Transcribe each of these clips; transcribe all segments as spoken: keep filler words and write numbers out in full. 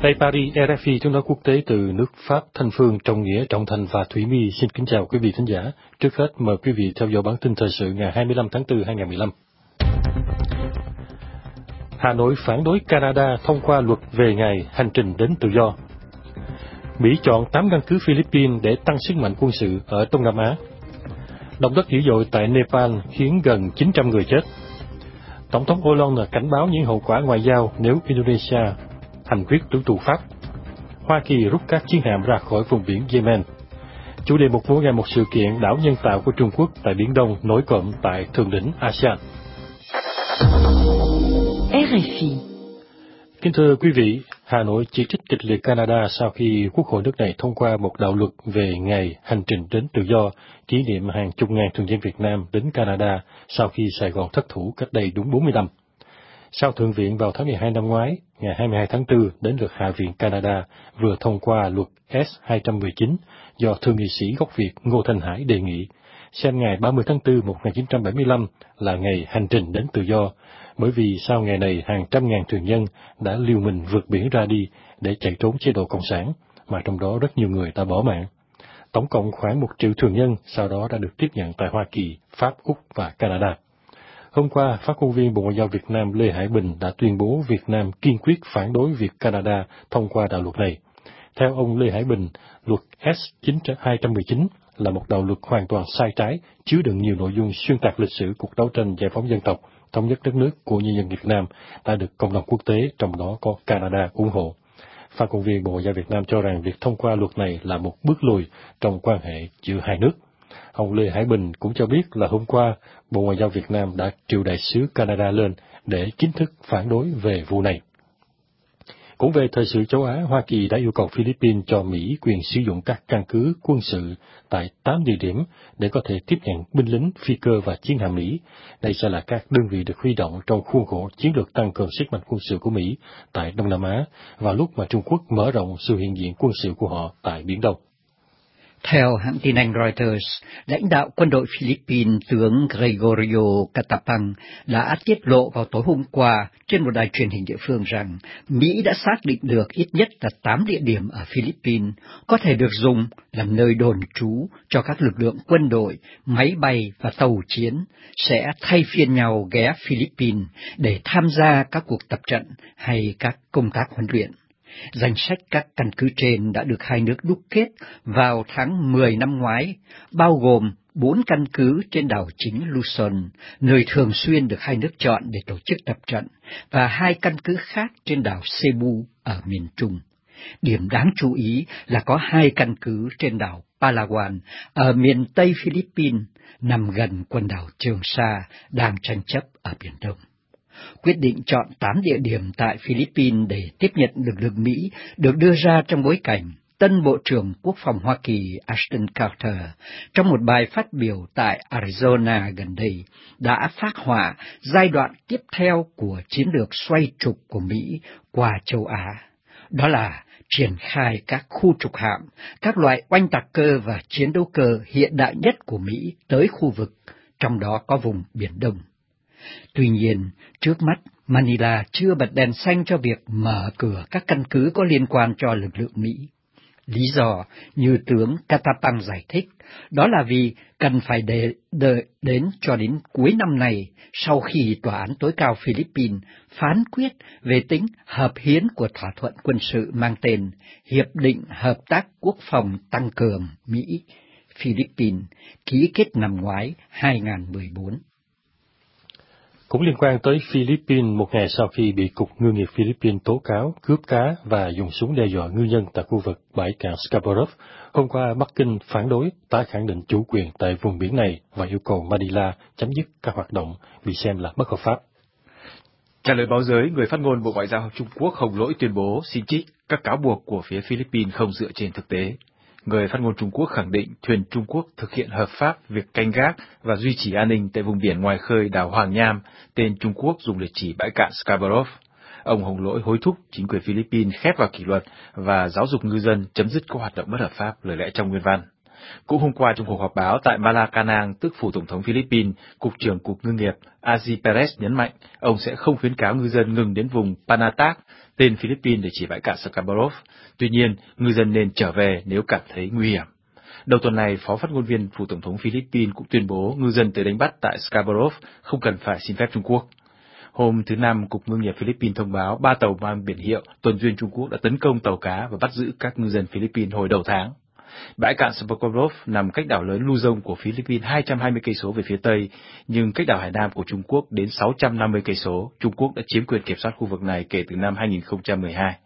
Tại Paris, rờ ép i tiếng nói quốc tế từ nước Pháp Thanh Phương, Trọng Nghĩa, Trọng Thành và Thủy My xin kính chào quý vị thính giả. Trước hết mời quý vị theo dõi bản tin thời sự ngày hai mươi lăm tháng tư hai nghìn không trăm mười lăm. Hà Nội phản đối Canada thông qua luật về ngày hành trình đến tự do. Mỹ chọn tám căn cứ Philippines để tăng sức mạnh quân sự ở Đông Nam Á. Động đất dữ dội tại Nepal khiến gần chín trăm người chết. Tổng thống Hollande cảnh báo những hậu quả ngoại giao nếu Indonesia hành quyết tử tù Pháp. Hoa Kỳ rút các chiến hạm ra khỏi vùng biển Yemen. Chủ đề một mỗi ngày một sự kiện đảo nhân tạo của Trung Quốc tại Biển Đông nổi cộm tại thượng đỉnh a sê an. rờ ép i. Kính thưa quý vị, Hà Nội chỉ trích kịch liệt Canada sau khi Quốc hội nước này thông qua một đạo luật về ngày hành trình đến tự do, kỷ niệm hàng chục ngàn thường dân Việt Nam đến Canada sau khi Sài Gòn thất thủ cách đây đúng bốn mươi năm. Sau Thượng viện vào tháng mười hai năm ngoái, ngày hai mươi hai tháng tư, đến lượt Hạ viện Canada vừa thông qua luật S hai trăm mười chín do Thượng nghị sĩ gốc Việt Ngô Thanh Hải đề nghị, xem ngày ba mươi tháng tư một nghìn chín trăm bảy mươi lăm là ngày hành trình đến tự do, bởi vì sau ngày này hàng trăm ngàn thường dân đã liều mình vượt biển ra đi để chạy trốn chế độ Cộng sản, mà trong đó rất nhiều người đã bỏ mạng. Tổng cộng khoảng một triệu thường nhân sau đó đã được tiếp nhận tại Hoa Kỳ, Pháp, Úc và Canada. Hôm qua, phát ngôn viên Bộ Ngoại giao Việt Nam Lê Hải Bình đã tuyên bố Việt Nam kiên quyết phản đối việc Canada thông qua đạo luật này. Theo ông Lê Hải Bình, luật S hai trăm mười chín là một đạo luật hoàn toàn sai trái, chứa đựng nhiều nội dung xuyên tạc lịch sử cuộc đấu tranh giải phóng dân tộc, thống nhất đất nước của nhân dân Việt Nam đã được cộng đồng quốc tế, trong đó có Canada, ủng hộ. Phát ngôn viên Bộ Ngoại giao Việt Nam cho rằng việc thông qua luật này là một bước lùi trong quan hệ giữa hai nước. Ông Lê Hải Bình cũng cho biết là hôm qua, Bộ Ngoại giao Việt Nam đã triệu đại sứ Canada lên để chính thức phản đối về vụ này. Cũng về thời sự châu Á, Hoa Kỳ đã yêu cầu Philippines cho Mỹ quyền sử dụng các căn cứ quân sự tại tám địa điểm để có thể tiếp nhận binh lính, phi cơ và chiến hạm Mỹ. Đây sẽ là các đơn vị được huy động trong khuôn khổ chiến lược tăng cường sức mạnh quân sự của Mỹ tại Đông Nam Á, vào lúc mà Trung Quốc mở rộng sự hiện diện quân sự của họ tại Biển Đông. Theo hãng tin Anh Reuters, lãnh đạo quân đội Philippines tướng Gregorio Catapang đã tiết lộ vào tối hôm qua trên một đài truyền hình địa phương rằng Mỹ đã xác định được ít nhất là tám địa điểm ở Philippines có thể được dùng làm nơi đồn trú cho các lực lượng quân đội, máy bay và tàu chiến sẽ thay phiên nhau ghé Philippines để tham gia các cuộc tập trận hay các công tác huấn luyện. Danh sách các căn cứ trên đã được hai nước đúc kết vào tháng mười năm ngoái, bao gồm bốn căn cứ trên đảo chính Luzon, nơi thường xuyên được hai nước chọn để tổ chức tập trận, và hai căn cứ khác trên đảo Cebu ở miền Trung. Điểm đáng chú ý là có hai căn cứ trên đảo Palawan ở miền Tây Philippines, nằm gần quần đảo Trường Sa đang tranh chấp ở Biển Đông. Quyết định chọn tám địa điểm tại Philippines để tiếp nhận lực lượng Mỹ được đưa ra trong bối cảnh tân Bộ trưởng Quốc phòng Hoa Kỳ Ashton Carter, trong một bài phát biểu tại Arizona gần đây, đã phác họa giai đoạn tiếp theo của chiến lược xoay trục của Mỹ qua châu Á. Đó là triển khai các khu trục hạm, các loại oanh tạc cơ và chiến đấu cơ hiện đại nhất của Mỹ tới khu vực, trong đó có vùng Biển Đông. Tuy nhiên, trước mắt, Manila chưa bật đèn xanh cho việc mở cửa các căn cứ có liên quan cho lực lượng Mỹ. Lý do, như tướng Catapang giải thích, đó là vì cần phải để, đợi đến cho đến cuối năm này, sau khi Tòa án tối cao Philippines phán quyết về tính hợp hiến của thỏa thuận quân sự mang tên Hiệp định Hợp tác Quốc phòng Tăng cường Mỹ-Philippines, ký kết năm ngoái hai nghìn không trăm mười bốn. Cũng liên quan tới Philippines, một ngày sau khi bị Cục Ngư nghiệp Philippines tố cáo cướp cá và dùng súng đe dọa ngư dân tại khu vực bãi cạn Scarborough, hôm qua Bắc Kinh phản đối tái khẳng định chủ quyền tại vùng biển này và yêu cầu Manila chấm dứt các hoạt động bị xem là bất hợp pháp. Trả lời báo giới, người phát ngôn Bộ Ngoại giao Trung Quốc Hồng Lỗi tuyên bố xin trích các cáo buộc của phía Philippines không dựa trên thực tế. Người phát ngôn Trung Quốc khẳng định thuyền Trung Quốc thực hiện hợp pháp việc canh gác và duy trì an ninh tại vùng biển ngoài khơi đảo Hoàng Nham, tên Trung Quốc dùng để chỉ bãi cạn Scarborough. Ông Hồng Lỗi hối thúc chính quyền Philippines khép vào kỷ luật và giáo dục ngư dân chấm dứt các hoạt động bất hợp pháp, lời lẽ trong nguyên văn. Cũng hôm qua trong cuộc họp báo tại Malacanang, tức phủ tổng thống Philippines, Cục trưởng Cục Ngư nghiệp Azi Perez nhấn mạnh ông sẽ không khuyến cáo ngư dân ngừng đến vùng Panatac, tên Philippines để chỉ bãi cạn Scarborough. Tuy nhiên, ngư dân nên trở về nếu cảm thấy nguy hiểm. Đầu tuần này, Phó phát ngôn viên phủ tổng thống Philippines cũng tuyên bố ngư dân tới đánh bắt tại Scarborough không cần phải xin phép Trung Quốc. Hôm thứ Năm, Cục Ngư nghiệp Philippines thông báo ba tàu mang biển hiệu tuần duyên Trung Quốc đã tấn công tàu cá và bắt giữ các ngư dân Philippines hồi đầu tháng. Bãi cạn Scarborough nằm cách đảo lớn Luzon của Philippines hai trăm hai mươi cây số về phía tây, nhưng cách đảo Hải Nam của Trung Quốc đến sáu trăm năm mươi cây số. Trung Quốc đã chiếm quyền kiểm soát khu vực này kể từ năm hai nghìn không trăm mười hai.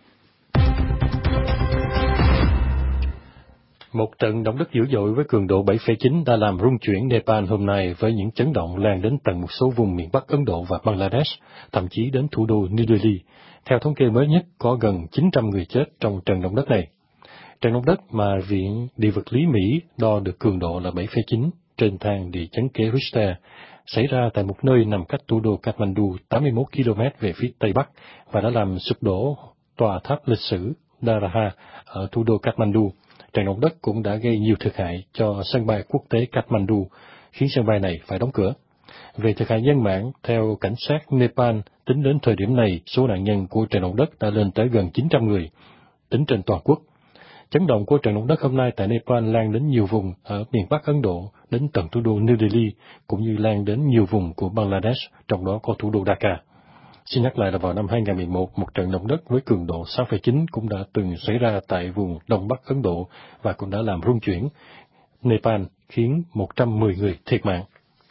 Một trận động đất dữ dội với cường độ bảy phẩy chín đã làm rung chuyển Nepal hôm nay với những chấn động lan đến tận một số vùng miền Bắc Ấn Độ và Bangladesh, thậm chí đến thủ đô New Delhi. Theo thống kê mới nhất, có gần chín trăm người chết trong trận động đất này. Trận động đất mà Viện Địa vật lý Mỹ đo được cường độ là bảy phẩy chín trên thang địa chấn kế Richter, xảy ra tại một nơi nằm cách thủ đô Kathmandu tám mươi mốt ki lô mét về phía tây bắc và đã làm sụp đổ tòa tháp lịch sử Daraha ở thủ đô Kathmandu. Trận động đất cũng đã gây nhiều thiệt hại cho sân bay quốc tế Kathmandu, khiến sân bay này phải đóng cửa. Về thiệt hại nhân mạng, theo cảnh sát Nepal, tính đến thời điểm này, số nạn nhân của trận động đất đã lên tới gần chín trăm người, tính trên toàn quốc. Chấn động của trận động đất hôm nay tại Nepal lan đến nhiều vùng ở miền Bắc Ấn Độ, đến tận thủ đô New Delhi, cũng như lan đến nhiều vùng của Bangladesh, trong đó có thủ đô Dhaka. Xin nhắc lại là vào năm hai nghìn không trăm mười một, một trận động đất với cường độ sáu phẩy chín cũng đã từng xảy ra tại vùng Đông Bắc Ấn Độ và cũng đã làm rung chuyển Nepal, khiến một trăm mười người thiệt mạng.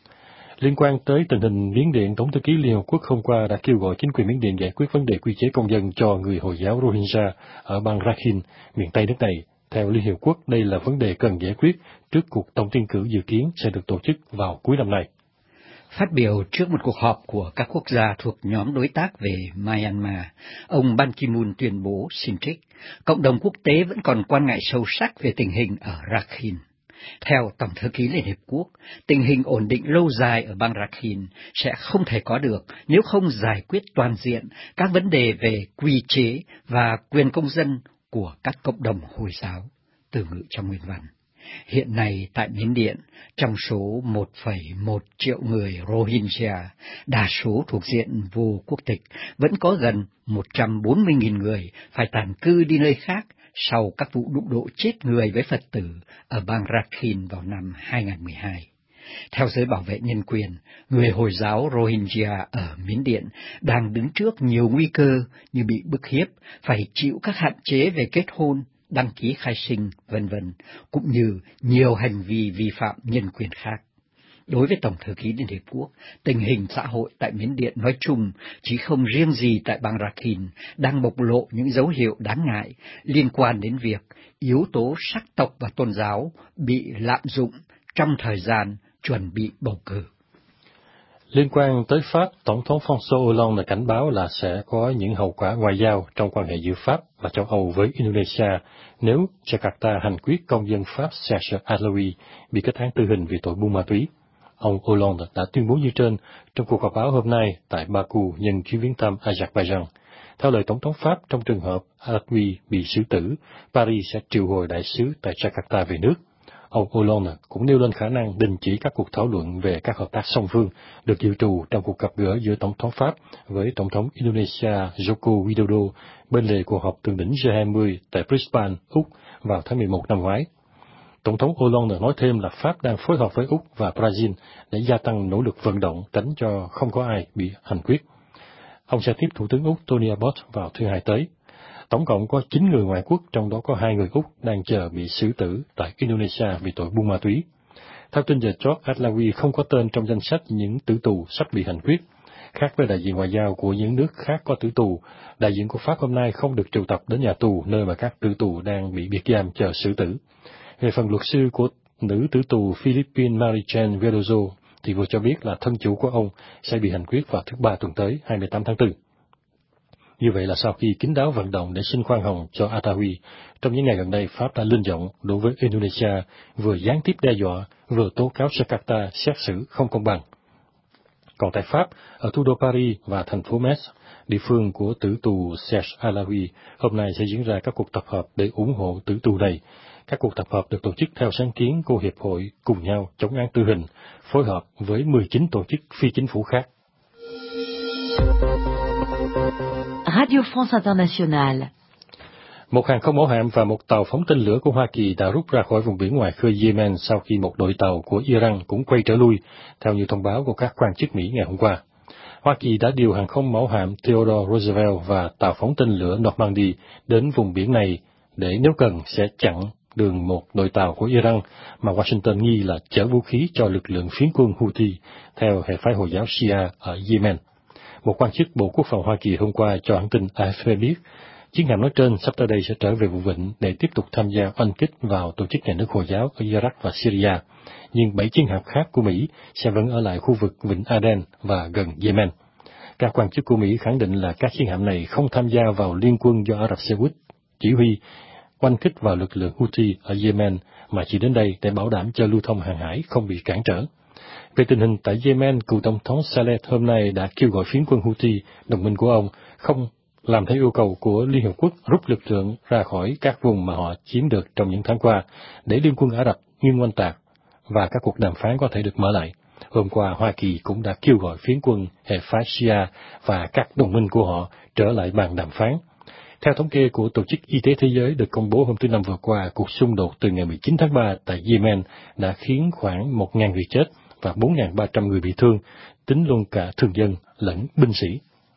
Liên quan tới tình hình Miến Điện, Tổng thư ký Liên Hợp Quốc hôm qua đã kêu gọi chính quyền Miến Điện giải quyết vấn đề quy chế công dân cho người Hồi giáo Rohingya ở bang Rakhine, miền Tây nước này. Theo Liên Hiệp Quốc, đây là vấn đề cần giải quyết trước cuộc tổng tuyển cử dự kiến sẽ được tổ chức vào cuối năm nay. Phát biểu trước một cuộc họp của các quốc gia thuộc nhóm đối tác về Myanmar, ông Ban Ki-moon tuyên bố xin trích, cộng đồng quốc tế vẫn còn quan ngại sâu sắc về tình hình ở Rakhine. Theo Tổng thư ký Liên Hiệp Quốc, tình hình ổn định lâu dài ở bang Rakhine sẽ không thể có được nếu không giải quyết toàn diện các vấn đề về quy chế và quyền công dân của các cộng đồng Hồi giáo. Từ ngữ trong nguyên văn. Hiện nay tại Miến Điện, trong số một phẩy một triệu người Rohingya, đa số thuộc diện vô quốc tịch, vẫn có gần một trăm bốn mươi nghìn người phải tản cư đi nơi khác sau các vụ đụng độ chết người với Phật tử ở bang Rakhine vào năm hai nghìn không trăm mười hai. Theo giới bảo vệ nhân quyền, người Hồi giáo Rohingya ở Miến Điện đang đứng trước nhiều nguy cơ như bị bức hiếp, phải chịu các hạn chế về kết hôn, đăng ký khai sinh, vân vân, cũng như nhiều hành vi vi phạm nhân quyền khác. Đối với Tổng thư ký Liên Hiệp Quốc, tình hình xã hội tại Miến Điện nói chung, chỉ không riêng gì tại bang Rakhine, đang bộc lộ những dấu hiệu đáng ngại liên quan đến việc yếu tố sắc tộc và tôn giáo bị lạm dụng trong thời gian chuẩn bị bầu cử. Liên quan tới Pháp, Tổng thống François Hollande đã cảnh báo là sẽ có những hậu quả ngoại giao trong quan hệ giữa Pháp và châu Âu với Indonesia nếu Jakarta hành quyết công dân Pháp Serge Atlaoui bị kết án tử hình vì tội buôn ma túy. Ông Hollande đã tuyên bố như trên trong cuộc họp báo hôm nay tại Baku nhân chuyến viếng thăm Azerbaijan. Theo lời Tổng thống Pháp, trong trường hợp Atlaoui bị xử tử, Paris sẽ triệu hồi đại sứ tại Jakarta về nước. Ông Hollande cũng nêu lên khả năng đình chỉ các cuộc thảo luận về các hợp tác song phương được dự trù trong cuộc gặp gỡ giữa Tổng thống Pháp với Tổng thống Indonesia Joko Widodo bên lề cuộc họp thượng đỉnh G hai mươi tại Brisbane, Úc vào tháng mười một năm ngoái. Tổng thống Hollande nói thêm là Pháp đang phối hợp với Úc và Brazil để gia tăng nỗ lực vận động tránh cho không có ai bị hành quyết. Ông sẽ tiếp Thủ tướng Úc Tony Abbott vào thứ Hai tới. Tổng cộng có chín người ngoại quốc, trong đó có hai người Úc đang chờ bị xử tử tại Indonesia vì tội buôn ma túy. Theo tin giờ, George Atlaoui không có tên trong danh sách những tử tù sắp bị hành quyết. Khác với đại diện ngoại giao của những nước khác có tử tù, đại diện của Pháp hôm nay không được triệu tập đến nhà tù nơi mà các tử tù đang bị biệt giam chờ xử tử. Về phần luật sư của nữ tử tù Philippines Marichan Veloso thì vừa cho biết là thân chủ của ông sẽ bị hành quyết vào thứ Ba tuần tới, hai mươi tám tháng tư. Như vậy là sau khi kín đáo vận động để xin khoan hồng cho Atlaoui, trong những ngày gần đây Pháp đã lên giọng đối với Indonesia, vừa gián tiếp đe dọa, vừa tố cáo Jakarta xét xử không công bằng. Còn tại Pháp, ở thủ đô Paris và thành phố Metz, địa phương của tử tù Serge Atlaoui, hôm nay sẽ diễn ra các cuộc tập hợp để ủng hộ tử tù này. Các cuộc tập hợp được tổ chức theo sáng kiến của Hiệp hội Cùng nhau chống án tử hình, phối hợp với mười chín tổ chức phi chính phủ khác. Radio France Internationale. Một hàng không mẫu hạm và một tàu phóng tên lửa của Hoa Kỳ đã rút ra khỏi vùng biển ngoài khơi Yemen sau khi một đội tàu của Iran cũng quay trở lui, theo như thông báo của các quan chức Mỹ ngày hôm qua. Hoa Kỳ đã điều hàng không mẫu hạm Theodore Roosevelt và tàu phóng tên lửa Normandy đến vùng biển này để nếu cần sẽ chặn đường một đội tàu của Iran mà Washington nghi là chở vũ khí cho lực lượng phiến quân Houthi theo hệ phái Hồi giáo Shia ở Yemen. Một quan chức Bộ Quốc phòng Hoa Kỳ hôm qua cho hãng tin A F P biết, chiến hạm nói trên sắp tới đây sẽ trở về vùng vịnh để tiếp tục tham gia oanh kích vào tổ chức nhà nước Hồi giáo ở Iraq và Syria, nhưng bảy chiến hạm khác của Mỹ sẽ vẫn ở lại khu vực vịnh Aden và gần Yemen. Các quan chức của Mỹ khẳng định là các chiến hạm này không tham gia vào liên quân do Ả Rập Xê Út chỉ huy oanh kích vào lực lượng Houthi ở Yemen, mà chỉ đến đây để bảo đảm cho lưu thông hàng hải không bị cản trở. Về tình hình tại Yemen, cựu tổng thống Saleh hôm nay đã kêu gọi phiến quân Houthi, đồng minh của ông, không làm theo yêu cầu của Liên Hợp Quốc rút lực lượng ra khỏi các vùng mà họ chiếm được trong những tháng qua, để liên quân Ả Rập ngưng oanh tạc và các cuộc đàm phán có thể được mở lại. Hôm qua, Hoa Kỳ cũng đã kêu gọi phiến quân hệ phái Shia và các đồng minh của họ trở lại bàn đàm phán. Theo thống kê của Tổ chức Y tế Thế giới được công bố hôm thứ Năm vừa qua, cuộc xung đột từ ngày mười chín tháng ba tại Yemen đã khiến khoảng một nghìn người chết và bốn nghìn ba trăm người bị thương, tính luôn cả thường dân lẫn binh sĩ.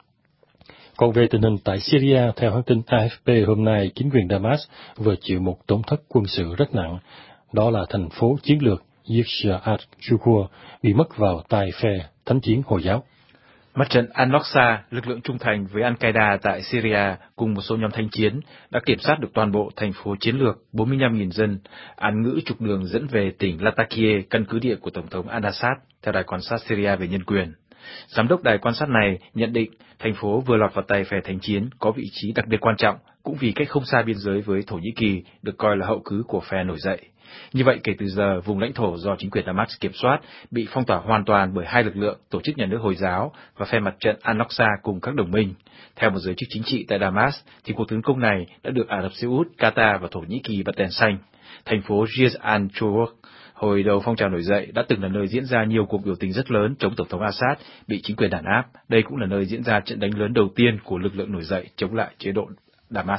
Còn về tình hình tại Syria, theo hãng tin A F P hôm nay, chính quyền Damas vừa chịu một tổn thất quân sự rất nặng. Đó là thành phố chiến lược Yisr al-Jukur bị mất vào tay phe thánh chiến Hồi giáo. Mặt trận Al-Nusra, lực lượng trung thành với Al-Qaeda tại Syria cùng một số nhóm thanh chiến đã kiểm soát được toàn bộ thành phố chiến lược bốn mươi lăm nghìn dân, án ngữ trục đường dẫn về tỉnh Latakia, căn cứ địa của Tổng thống al-Assad, theo đài quan sát Syria về nhân quyền. Giám đốc đài quan sát này nhận định thành phố vừa lọt vào tay phe thanh chiến có vị trí đặc biệt quan trọng, cũng vì cách không xa biên giới với Thổ Nhĩ Kỳ, được coi là hậu cứ của phe nổi dậy. Như vậy, kể từ giờ, vùng lãnh thổ do chính quyền Damas kiểm soát bị phong tỏa hoàn toàn bởi hai lực lượng, tổ chức nhà nước Hồi giáo và phe mặt trận Al-Nusra cùng các đồng minh. Theo một giới chức chính trị tại Damas, thì cuộc tấn công này đã được Ả Rập Xê Út, Qatar và Thổ Nhĩ Kỳ bật đèn xanh. Thành phố Yisr al-Jukur hồi đầu phong trào nổi dậy đã từng là nơi diễn ra nhiều cuộc biểu tình rất lớn chống Tổng thống Assad bị chính quyền đàn áp. Đây cũng là nơi diễn ra trận đánh lớn đầu tiên của lực lượng nổi dậy chống lại chế độ Damas.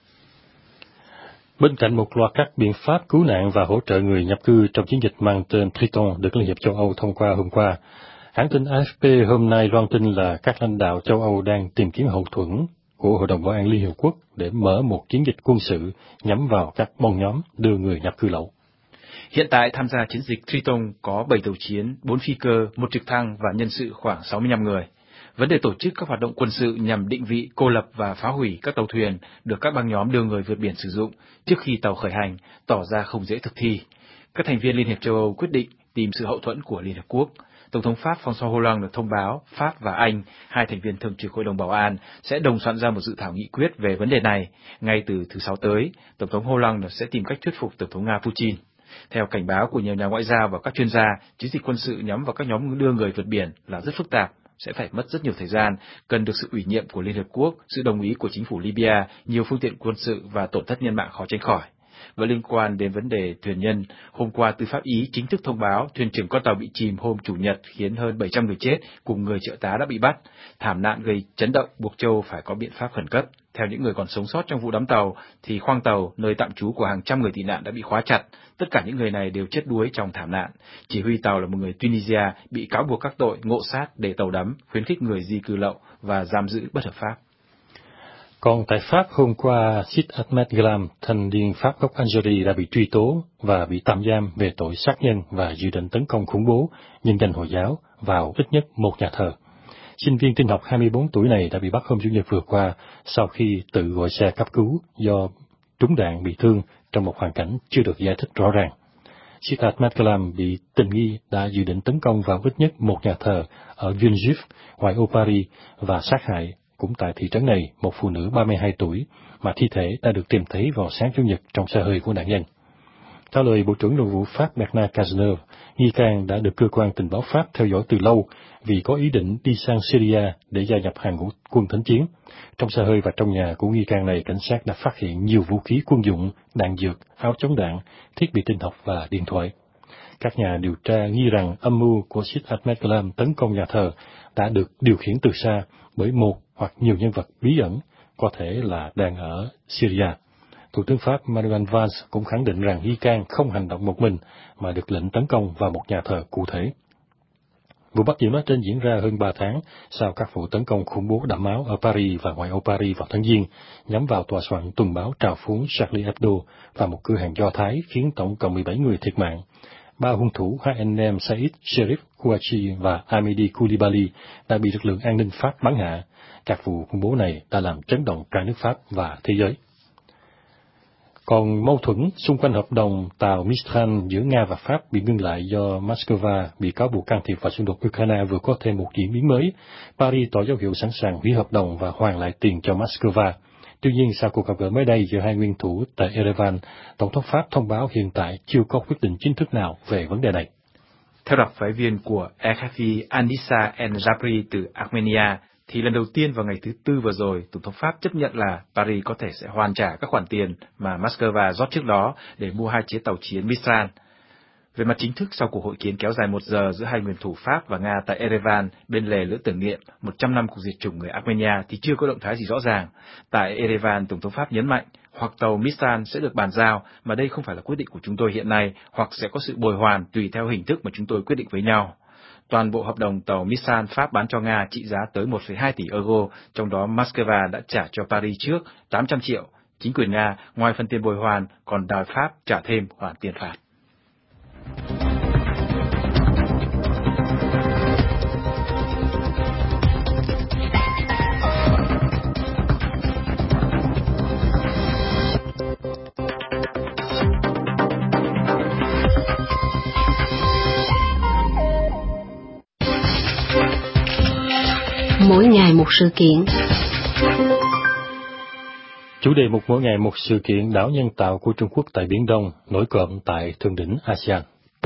Bên cạnh một loạt các biện pháp cứu nạn và hỗ trợ người nhập cư trong chiến dịch mang tên Triton được Liên hiệp châu Âu thông qua hôm qua, hãng tin A F P hôm nay loan tin là các lãnh đạo châu Âu đang tìm kiếm hậu thuẫn của Hội đồng Bảo an Liên hiệp quốc để mở một chiến dịch quân sự nhắm vào các băng nhóm đưa người nhập cư lậu. Hiện tại tham gia chiến dịch Triton có bảy tàu chiến, bốn phi cơ, một trực thăng và nhân sự khoảng sáu mươi lăm người. Vấn đề tổ chức các hoạt động quân sự nhằm định vị, cô lập và phá hủy các tàu thuyền được các băng nhóm đưa người vượt biển sử dụng trước khi tàu khởi hành tỏ ra không dễ thực thi. Các thành viên Liên hiệp châu Âu quyết định tìm sự hậu thuẫn của Liên hợp quốc. Tổng thống Pháp François Hollande được thông báo Pháp và Anh, hai thành viên thường trực Hội đồng Bảo an, sẽ đồng soạn ra một dự thảo nghị quyết về vấn đề này. Ngay từ thứ Sáu tới, Tổng thống Hollande sẽ tìm cách thuyết phục Tổng thống Nga Putin. Theo cảnh báo của nhiều nhà ngoại giao và các chuyên gia, chiến dịch quân sự nhắm vào các nhóm đưa người vượt biển là rất phức tạp, sẽ phải mất rất nhiều thời gian, cần được sự ủy nhiệm của Liên hợp quốc, sự đồng ý của chính phủ Libya, nhiều phương tiện quân sự và tổn thất nhân mạng khó tránh khỏi. Và liên quan đến vấn đề thuyền nhân, hôm qua tư pháp Ý chính thức thông báo thuyền trưởng con tàu bị chìm hôm Chủ nhật khiến hơn bảy trăm người chết cùng người trợ tá đã bị bắt. Thảm nạn gây chấn động buộc châu phải có biện pháp khẩn cấp. Theo những người còn sống sót trong vụ đắm tàu, thì khoang tàu, nơi tạm trú của hàng trăm người tị nạn đã bị khóa chặt. Tất cả những người này đều chết đuối trong thảm nạn. Chỉ huy tàu là một người Tunisia bị cáo buộc các tội ngộ sát để tàu đắm, khuyến khích người di cư lậu và giam giữ bất hợp pháp. Còn tại Pháp, hôm qua, Sid Ahmed Glam, thanh niên Pháp gốc Algeria đã bị truy tố và bị tạm giam về tội sát nhân và dự định tấn công khủng bố nhân danh Hồi giáo vào ít nhất một nhà thờ. Sinh viên tin học hai mươi bốn tuổi này đã bị bắt hôm Chủ nhật vừa qua sau khi tự gọi xe cấp cứu do trúng đạn bị thương trong một hoàn cảnh chưa được giải thích rõ ràng. Sid Ahmed Glam bị tình nghi đã dự định tấn công vào ít nhất một nhà thờ ở Villejuif, ngoại ô Paris, và sát hại cũng tại thị trấn này một phụ nữ ba mươi hai tuổi mà thi thể đã được tìm thấy vào sáng Chủ nhật trong xe hơi của nạn nhân. Trả lời Bộ trưởng Nội vụ Pháp Bernard Cazeneuve, nghi can đã được cơ quan tình báo Pháp theo dõi từ lâu vì có ý định đi sang Syria để gia nhập hàng ngũ quân thánh chiến. Trong xe hơi và trong nhà của nghi can này, cảnh sát đã phát hiện nhiều vũ khí quân dụng, đạn dược, áo chống đạn, thiết bị tin học và điện thoại. Các nhà điều tra nghi rằng âm mưu của Sid Ahmed Ghulam tấn công nhà thờ đã được điều khiển từ xa bởi một hoặc nhiều nhân vật bí ẩn, có thể là đang ở Syria. Thủ tướng Pháp Manuel Valls cũng khẳng định rằng nghi can không hành động một mình mà được lệnh tấn công vào một nhà thờ cụ thể. Vụ bắt giữ nói trên diễn ra hơn ba tháng sau các vụ tấn công khủng bố đẫm máu ở Paris và ngoại ô Paris vào tháng Giêng, nhắm vào tòa soạn tuần báo trào phúng Charlie Hebdo và một cửa hàng Do Thái, khiến tổng cộng mười bảy người thiệt mạng. Ba hung thủ hai anh em Said Sherif Kouachi và Hamidi Koulibaly đã bị lực lượng an ninh Pháp bắn hạ. Các vụ khủng bố này đã làm chấn động cả nước Pháp và thế giới. Còn mâu thuẫn xung quanh hợp đồng tàu Mistral giữa Nga và Pháp bị ngưng lại do Moscow bị cáo buộc can thiệp vào xung đột Ukraine vừa có thêm một diễn biến mới. Paris tỏ dấu hiệu sẵn sàng hủy hợp đồng và hoàn lại tiền cho Moscow. Tuy nhiên, sau cuộc gặp gỡ mới đây giữa hai nguyên thủ tại Yerevan, Tổng thống Pháp thông báo hiện tại chưa có quyết định chính thức nào về vấn đề này. Theo đặc phái viên của e ép pê Anissa El-Jabri từ Armenia, thì lần đầu tiên vào ngày thứ Tư vừa rồi, Tổng thống Pháp chấp nhận là Paris có thể sẽ hoàn trả các khoản tiền mà Moscow rót trước đó để mua hai chiếc tàu chiến Mistral. Về mặt chính thức, sau cuộc hội kiến kéo dài một giờ giữa hai nguyên thủ Pháp và Nga tại Yerevan bên lề lễ tưởng niệm một trăm năm cuộc diệt chủng người Armenia thì chưa có động thái gì rõ ràng. Tại Yerevan, Tổng thống Pháp nhấn mạnh hoặc tàu Mistral sẽ được bàn giao, mà đây không phải là quyết định của chúng tôi hiện nay, hoặc sẽ có sự bồi hoàn tùy theo hình thức mà chúng tôi quyết định với nhau. Toàn bộ hợp đồng tàu Mistral Pháp bán cho Nga trị giá tới một phẩy hai tỷ euro, trong đó Moscow đã trả cho Paris trước tám trăm triệu. Chính quyền Nga, ngoài phần tiền bồi hoàn, còn đòi Pháp trả thêm khoản tiền phạt. Mỗi ngày một sự kiện. Chủ đề mục mỗi ngày một sự kiện đảo nhân tạo của Trung Quốc tại Biển Đông nổi cộm tại thượng đỉnh a sê an.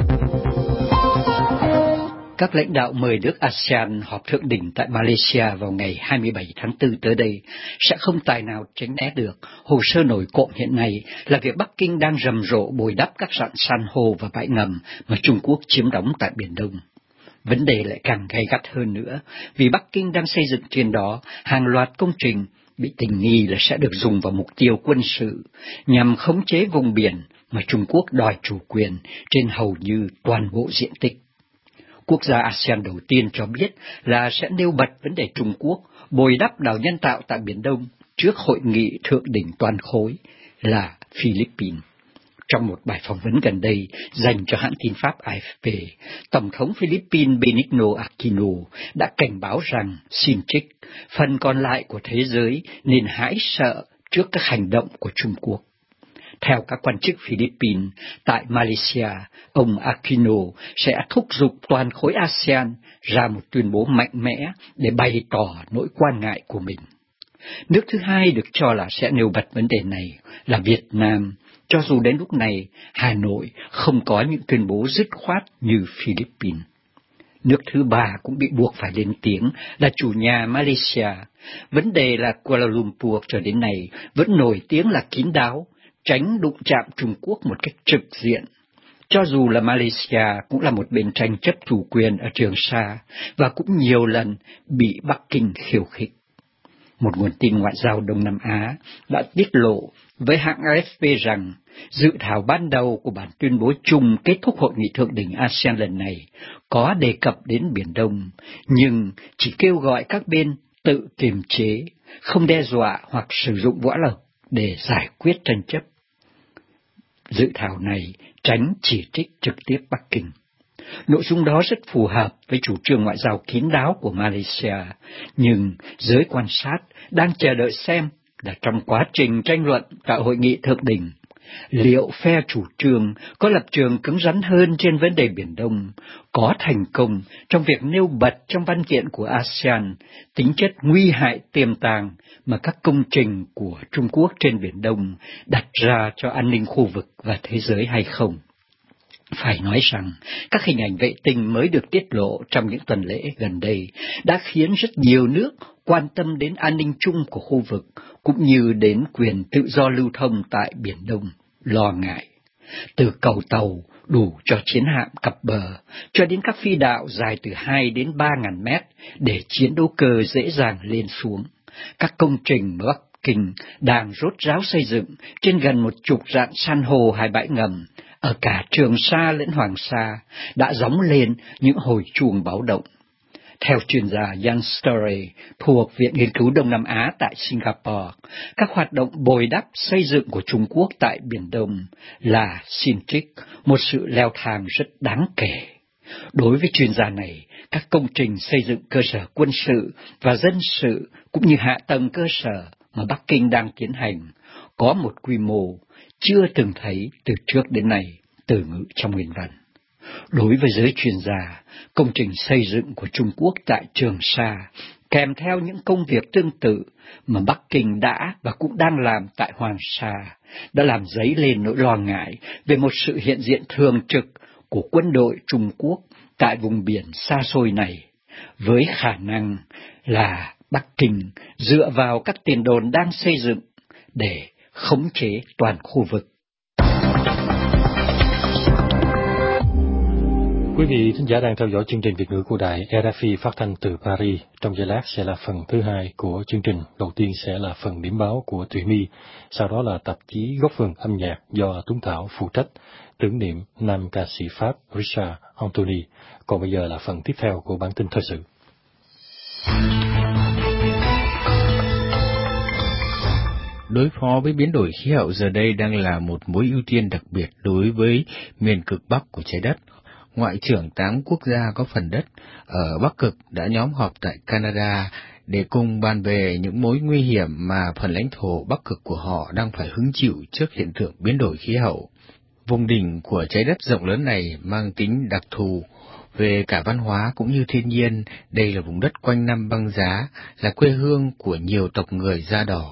Các lãnh đạo mời nước a sê an họp thượng đỉnh tại Malaysia vào ngày hai mươi bảy tháng tư tới đây sẽ không tài nào tránh né được. Hồ sơ nổi cộm hiện nay là việc Bắc Kinh đang rầm rộ bồi đắp các rạn san hô và bãi ngầm mà Trung Quốc chiếm đóng tại Biển Đông. Vấn đề lại càng gay gắt hơn nữa, vì Bắc Kinh đang xây dựng trên đó hàng loạt công trình bị tình nghi là sẽ được dùng vào mục tiêu quân sự, nhằm khống chế vùng biển mà Trung Quốc đòi chủ quyền trên hầu như toàn bộ diện tích. Quốc gia a sê an đầu tiên cho biết là sẽ nêu bật vấn đề Trung Quốc bồi đắp đảo nhân tạo tại Biển Đông trước hội nghị thượng đỉnh toàn khối là Philippines. Trong một bài phỏng vấn gần đây dành cho hãng tin Pháp a ép pê, Tổng thống Philippines Benigno Aquino đã cảnh báo rằng, xin trích, phần còn lại của thế giới nên hãi sợ trước các hành động của Trung Quốc. Theo các quan chức Philippines, tại Malaysia, ông Aquino sẽ thúc giục toàn khối a sê an ra một tuyên bố mạnh mẽ để bày tỏ nỗi quan ngại của mình. Nước thứ hai được cho là sẽ nêu bật vấn đề này là Việt Nam, cho dù đến lúc này Hà Nội không có những tuyên bố dứt khoát như Philippines. Nước thứ ba cũng bị buộc phải lên tiếng là chủ nhà Malaysia. Vấn đề là Kuala Lumpur cho đến nay vẫn nổi tiếng là kín đáo, tránh đụng chạm Trung Quốc một cách trực diện. Cho dù là Malaysia cũng là một bên tranh chấp chủ quyền ở Trường Sa và cũng nhiều lần bị Bắc Kinh khiêu khích. Một nguồn tin ngoại giao Đông Nam Á đã tiết lộ với hãng a ép pê rằng dự thảo ban đầu của bản tuyên bố chung kết thúc hội nghị thượng đỉnh a sê an lần này có đề cập đến Biển Đông, nhưng chỉ kêu gọi các bên tự kiềm chế, không đe dọa hoặc sử dụng võ lực để giải quyết tranh chấp. Dự thảo này tránh chỉ trích trực tiếp Bắc Kinh. Nội dung đó rất phù hợp với chủ trương ngoại giao kín đáo của Malaysia, nhưng giới quan sát đang chờ đợi xem là trong quá trình tranh luận tại hội nghị thượng đỉnh, Liệu phe chủ trương có lập trường cứng rắn hơn trên vấn đề Biển Đông, có thành công trong việc nêu bật trong văn kiện của a sê an tính chất nguy hại tiềm tàng mà các công trình của Trung Quốc trên Biển Đông đặt ra cho an ninh khu vực và thế giới hay không? Phải nói rằng, các hình ảnh vệ tinh mới được tiết lộ trong những tuần lễ gần đây đã khiến rất nhiều nước quan tâm đến an ninh chung của khu vực, cũng như đến quyền tự do lưu thông tại Biển Đông, lo ngại. Từ cầu tàu đủ cho chiến hạm cập bờ, cho đến các phi đạo dài từ hai đến ba ngàn mét để chiến đấu cơ dễ dàng lên xuống. Các công trình mà Bắc Kinh đang rốt ráo xây dựng trên gần một chục rạn san hô hai bãi ngầm, ở cả Trường Sa lẫn Hoàng Sa, đã gióng lên những hồi chuông báo động. Theo chuyên gia Jan Story thuộc Viện Nghiên cứu Đông Nam Á tại Singapore, các hoạt động bồi đắp xây dựng của Trung Quốc tại Biển Đông là xin trích, một sự leo thang rất đáng kể. Đối với chuyên gia này, các công trình xây dựng cơ sở quân sự và dân sự cũng như hạ tầng cơ sở mà Bắc Kinh đang tiến hành có một quy mô chưa từng thấy từ trước đến nay, từ ngữ trong nguyên văn. Đối với giới chuyên gia, công trình xây dựng của Trung Quốc tại Trường Sa kèm theo những công việc tương tự mà Bắc Kinh đã và cũng đang làm tại Hoàng Sa đã làm dấy lên nỗi lo ngại về một sự hiện diện thường trực của quân đội Trung Quốc tại vùng biển xa xôi này, với khả năng là Bắc Kinh dựa vào các tiền đồn đang xây dựng để khống chế toàn khu vực. Quý vị thính giả đang theo dõi chương trình Việt ngữ của đài rờ ép i phát thanh từ Paris. Trong giây lát sẽ là phần thứ hai của chương trình. Đầu tiên sẽ là phần điểm báo của Thùy My, sau đó là tạp chí Góc vườn âm nhạc do Tuấn Thảo phụ trách, tưởng niệm nam ca sĩ Pháp Richard Anthony. Còn bây giờ là phần tiếp theo của bản tin thời sự. Đối phó với biến đổi khí hậu giờ đây đang là một mối ưu tiên đặc biệt đối với miền cực Bắc của trái đất. Ngoại trưởng tám quốc gia có phần đất ở Bắc Cực đã nhóm họp tại Canada để cùng bàn về những mối nguy hiểm mà phần lãnh thổ Bắc Cực của họ đang phải hứng chịu trước hiện tượng biến đổi khí hậu. Vùng đỉnh của trái đất rộng lớn này mang tính đặc thù về cả văn hóa cũng như thiên nhiên. Đây là vùng đất quanh năm băng giá, là quê hương của nhiều tộc người da đỏ.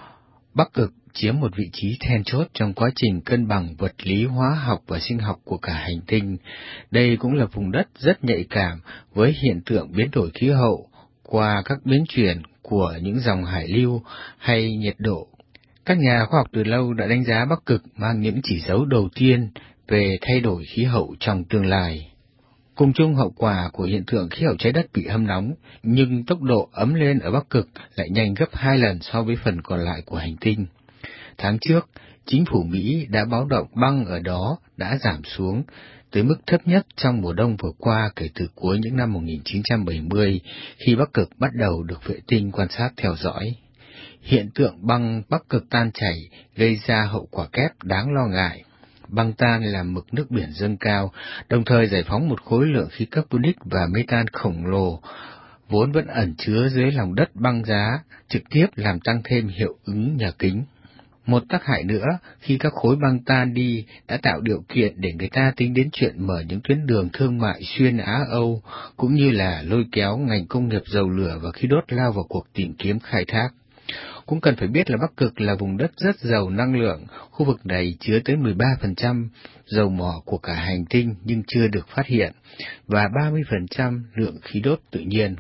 Bắc Cực chiếm một vị trí then chốt trong quá trình cân bằng vật lý, hóa học và sinh học của cả hành tinh. Đây cũng là vùng đất rất nhạy cảm với hiện tượng biến đổi khí hậu qua các biến chuyển của những dòng hải lưu hay nhiệt độ. Các nhà khoa học từ lâu đã đánh giá Bắc Cực mang những chỉ dấu đầu tiên về thay đổi khí hậu trong tương lai. Cùng chung hậu quả của hiện tượng khí hậu trái đất bị hâm nóng, nhưng tốc độ ấm lên ở Bắc Cực lại nhanh gấp hai lần so với phần còn lại của hành tinh. Tháng trước, chính phủ Mỹ đã báo động băng ở đó đã giảm xuống tới mức thấp nhất trong mùa đông vừa qua kể từ cuối những năm một nghìn chín trăm bảy mươi, khi Bắc Cực bắt đầu được vệ tinh quan sát theo dõi. Hiện tượng băng Bắc Cực tan chảy gây ra hậu quả kép đáng lo ngại. Băng tan làm mực nước biển dâng cao, đồng thời giải phóng một khối lượng khí carbonic và metan khổng lồ, vốn vẫn ẩn chứa dưới lòng đất băng giá, trực tiếp làm tăng thêm hiệu ứng nhà kính. Một tác hại nữa, khi các khối băng tan đi đã tạo điều kiện để người ta tính đến chuyện mở những tuyến đường thương mại xuyên Á-Âu, cũng như là lôi kéo ngành công nghiệp dầu lửa và khí đốt lao vào cuộc tìm kiếm khai thác. Cũng cần phải biết là Bắc Cực là vùng đất rất giàu năng lượng, khu vực này chứa tới mười ba phần trăm dầu mỏ của cả hành tinh nhưng chưa được phát hiện, và ba mươi phần trăm lượng khí đốt tự nhiên.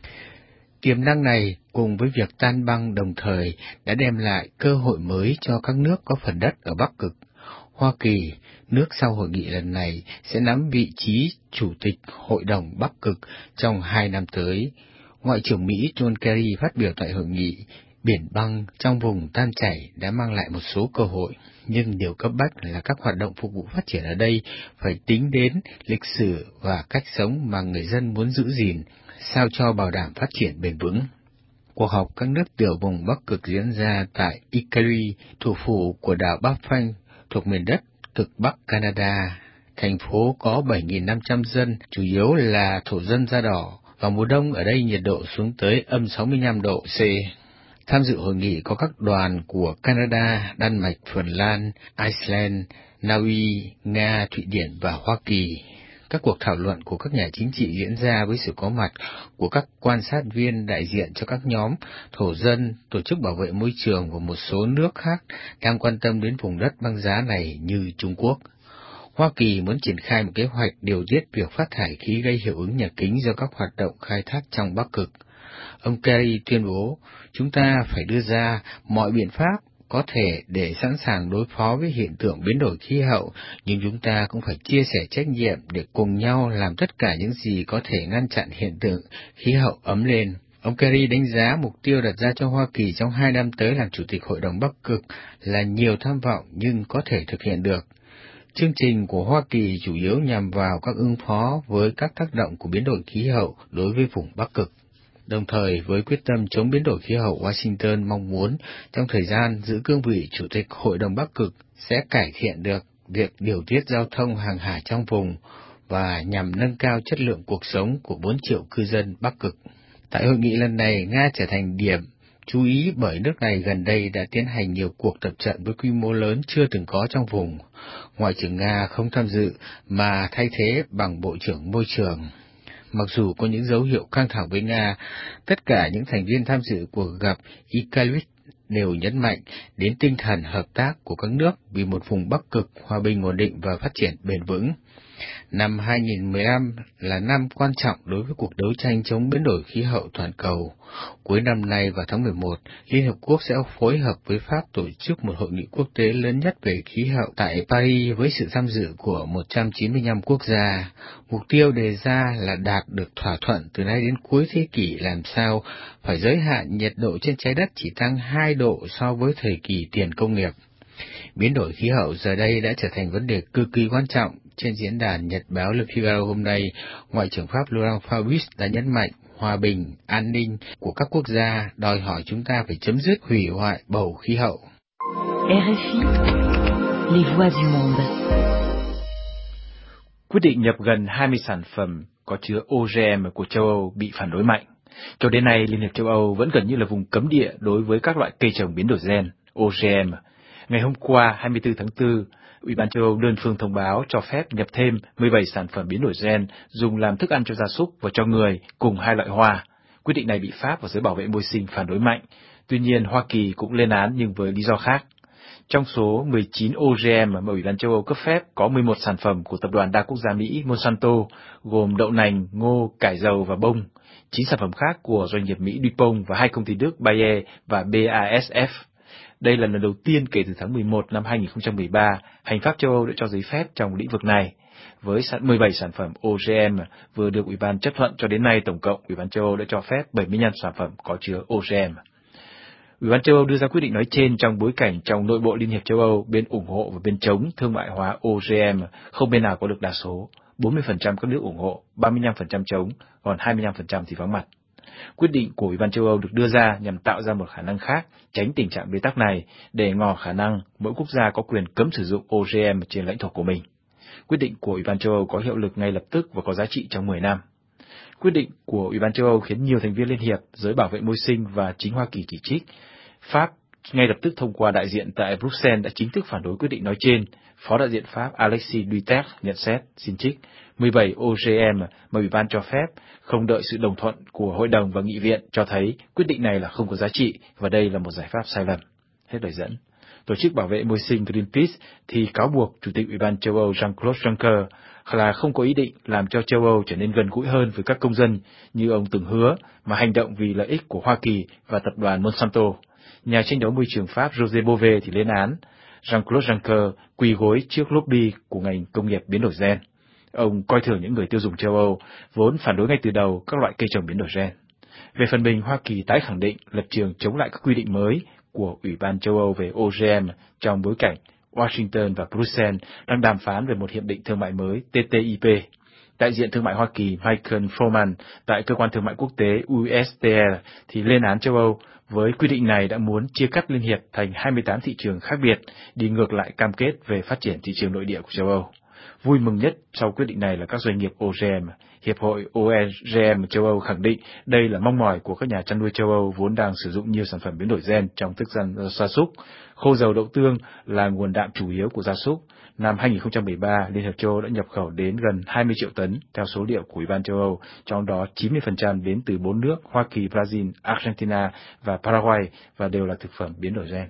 Tiềm năng này cùng với việc tan băng đồng thời đã đem lại cơ hội mới cho các nước có phần đất ở Bắc Cực. Hoa Kỳ, nước sau hội nghị lần này, sẽ nắm vị trí Chủ tịch Hội đồng Bắc Cực trong hai năm tới. Ngoại trưởng Mỹ John Kerry phát biểu tại hội nghị, biển băng trong vùng tan chảy đã mang lại một số cơ hội, nhưng điều cấp bách là các hoạt động phục vụ phát triển ở đây phải tính đến lịch sử và cách sống mà người dân muốn giữ gìn, sao cho bảo đảm phát triển bền vững. Cuộc họp các nước tiểu vùng Bắc Cực diễn ra tại Ikkari, thủ phủ của đảo Baffin thuộc miền đất cực Bắc Canada. Thành phố có bảy nghìn năm trăm dân, chủ yếu là thổ dân da đỏ. Vào mùa đông ở đây nhiệt độ xuống tới âm sáu mươi lăm độ C. Tham dự hội nghị có các đoàn của Canada, Đan Mạch, Phần Lan, Iceland, Na Uy, Nga, Thụy Điển và Hoa Kỳ. Các cuộc thảo luận của các nhà chính trị diễn ra với sự có mặt của các quan sát viên đại diện cho các nhóm thổ dân, tổ chức bảo vệ môi trường và một số nước khác đang quan tâm đến vùng đất băng giá này như Trung Quốc. Hoa Kỳ muốn triển khai một kế hoạch điều tiết việc phát thải khí gây hiệu ứng nhà kính do các hoạt động khai thác trong Bắc Cực. Ông Kerry tuyên bố, chúng ta phải đưa ra mọi biện pháp có thể để sẵn sàng đối phó với hiện tượng biến đổi khí hậu, nhưng chúng ta cũng phải chia sẻ trách nhiệm để cùng nhau làm tất cả những gì có thể ngăn chặn hiện tượng khí hậu ấm lên. Ông Kerry đánh giá mục tiêu đặt ra cho Hoa Kỳ trong hai năm tới làm Chủ tịch Hội đồng Bắc Cực là nhiều tham vọng nhưng có thể thực hiện được. Chương trình của Hoa Kỳ chủ yếu nhằm vào các ứng phó với các tác động của biến đổi khí hậu đối với vùng Bắc Cực. Đồng thời, với quyết tâm chống biến đổi khí hậu, Washington mong muốn trong thời gian giữ cương vị Chủ tịch Hội đồng Bắc Cực sẽ cải thiện được việc điều tiết giao thông hàng hải trong vùng và nhằm nâng cao chất lượng cuộc sống của bốn triệu cư dân Bắc Cực. Tại hội nghị lần này, Nga trở thành điểm chú ý bởi nước này gần đây đã tiến hành nhiều cuộc tập trận với quy mô lớn chưa từng có trong vùng. Ngoại trưởng Nga không tham dự mà thay thế bằng Bộ trưởng Môi trường. Mặc dù có những dấu hiệu căng thẳng với Nga, tất cả những thành viên tham dự cuộc gặp Iqaluit đều nhấn mạnh đến tinh thần hợp tác của các nước vì một vùng Bắc Cực hòa bình ổn định và phát triển bền vững. Năm hai nghìn mười lăm là năm quan trọng đối với cuộc đấu tranh chống biến đổi khí hậu toàn cầu. Cuối năm nay vào tháng mười một, Liên Hợp Quốc sẽ phối hợp với Pháp tổ chức một hội nghị quốc tế lớn nhất về khí hậu tại Paris với sự tham dự của một trăm chín mươi lăm quốc gia. Mục tiêu đề ra là đạt được thỏa thuận từ nay đến cuối thế kỷ làm sao phải giới hạn nhiệt độ trên trái đất chỉ tăng hai độ so với thời kỳ tiền công nghiệp. Biến đổi khí hậu giờ đây đã trở thành vấn đề cực kỳ quan trọng. Trên diễn đàn Nhật báo Le Figaro hôm nay, Ngoại trưởng Pháp Laurent Fabius đã nhấn mạnh hòa bình, an ninh của các quốc gia đòi hỏi chúng ta phải chấm dứt hủy hoại bầu khí hậu. rờ ép i, les voix du monde. Quyết định nhập gần hai mươi sản phẩm có chứa ô giê em của châu Âu bị phản đối mạnh. Cho đến nay, Liên hiệp châu Âu vẫn gần như là vùng cấm địa đối với các loại cây trồng biến đổi gen, ô giê em. Ngày hôm qua, hai mươi tư tháng tư, Ủy ban châu Âu đơn phương thông báo cho phép nhập thêm mười bảy sản phẩm biến đổi gen dùng làm thức ăn cho gia súc và cho người cùng hai loại hoa. Quyết định này bị Pháp và giới bảo vệ môi sinh phản đối mạnh. Tuy nhiên, Hoa Kỳ cũng lên án nhưng với lý do khác. Trong số mười chín ô giê em mà Ủy ban châu Âu cấp phép, có mười một sản phẩm của tập đoàn đa quốc gia Mỹ Monsanto, gồm đậu nành, ngô, cải dầu và bông. chín sản phẩm khác của doanh nghiệp Mỹ DuPont và hai công ty Đức Bayer và bê a ét ép. Đây là lần đầu tiên kể từ tháng mười một năm hai nghìn không trăm mười ba, hành pháp châu Âu đã cho giấy phép trong lĩnh vực này. Với mười bảy sản phẩm ô giê em vừa được Ủy ban chấp thuận cho đến nay, tổng cộng Ủy ban châu Âu đã cho phép bảy mươi lăm sản phẩm có chứa ô giê em. Ủy ban châu Âu đưa ra quyết định nói trên trong bối cảnh trong nội bộ Liên hiệp châu Âu, bên ủng hộ và bên chống thương mại hóa ô giê em, không bên nào có được đa số. bốn mươi phần trăm các nước ủng hộ, ba mươi lăm phần trăm chống, còn hai mươi lăm phần trăm thì vắng mặt. Quyết định của Ủy ban châu Âu được đưa ra nhằm tạo ra một khả năng khác, tránh tình trạng bế tắc này, để ngỏ khả năng mỗi quốc gia có quyền cấm sử dụng ô giê em trên lãnh thổ của mình. Quyết định của Ủy ban châu Âu có hiệu lực ngay lập tức và có giá trị trong mười năm. Quyết định của Ủy ban châu Âu khiến nhiều thành viên Liên hiệp, giới bảo vệ môi sinh và chính Hoa Kỳ chỉ trích. Pháp ngay lập tức thông qua đại diện tại Bruxelles đã chính thức phản đối quyết định nói trên. Phó đại diện Pháp Alexis Duterte nhận xét, xin trích, mười bảy ô giê em mà Ủy ban cho phép, không đợi sự đồng thuận của Hội đồng và Nghị viện cho thấy quyết định này là không có giá trị và đây là một giải pháp sai lầm. Hết lời dẫn. Tổ chức bảo vệ môi sinh Greenpeace thì cáo buộc Chủ tịch Ủy ban châu Âu Jean-Claude Juncker là không có ý định làm cho châu Âu trở nên gần gũi hơn với các công dân như ông từng hứa, mà hành động vì lợi ích của Hoa Kỳ và tập đoàn Monsanto. Nhà tranh đấu môi trường Pháp José Bové thì lên án Jean-Claude Juncker quỳ gối trước lobby của ngành công nghiệp biến đổi gen. Ông coi thường những người tiêu dùng châu Âu, vốn phản đối ngay từ đầu các loại cây trồng biến đổi gen. Về phần mình, Hoa Kỳ tái khẳng định lập trường chống lại các quy định mới của Ủy ban châu Âu về ô giê em trong bối cảnh Washington và Bruxelles đang đàm phán về một hiệp định thương mại mới T T I P. Đại diện thương mại Hoa Kỳ Michael Froman tại Cơ quan Thương mại Quốc tế U S T R thì lên án châu Âu với quy định này đã muốn chia cắt Liên hiệp thành hai mươi tám thị trường khác biệt, đi ngược lại cam kết về phát triển thị trường nội địa của châu Âu. Vui mừng nhất sau quyết định này là các doanh nghiệp ô giê em. Hiệp hội o e giê em châu Âu khẳng định đây là mong mỏi của các nhà chăn nuôi châu Âu vốn đang sử dụng nhiều sản phẩm biến đổi gen trong thức ăn gia súc. Khô dầu đậu tương là nguồn đạm chủ yếu của gia súc. Năm hai nghìn không trăm mười ba, Liên hiệp châu Âu đã nhập khẩu đến gần hai mươi triệu tấn, theo số liệu của Ủy ban châu Âu, trong đó chín mươi phần trăm đến từ bốn nước Hoa Kỳ, Brazil, Argentina và Paraguay, và đều là thực phẩm biến đổi gen.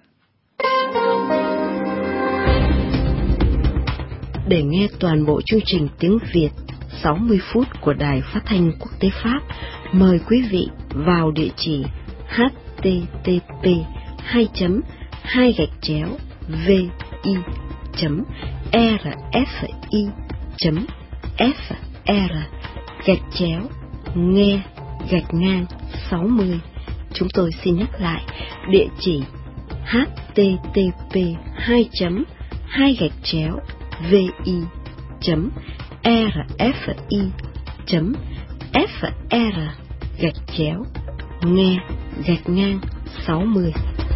Để nghe toàn bộ chương trình tiếng Việt sáu mươi phút của Đài Phát thanh Quốc tế Pháp, mời quý vị vào địa chỉ h t t p hai chấm hai gạch chéo v i chấm r f i chấm f r gạch chéo nghe gạch ngang sáu mươi. Chúng tôi xin nhắc lại địa chỉ h t t p hai chấm hai gạch chéo v i chấm r f i chấm f r gạch chéo nghe gạch ngang sáu mươi.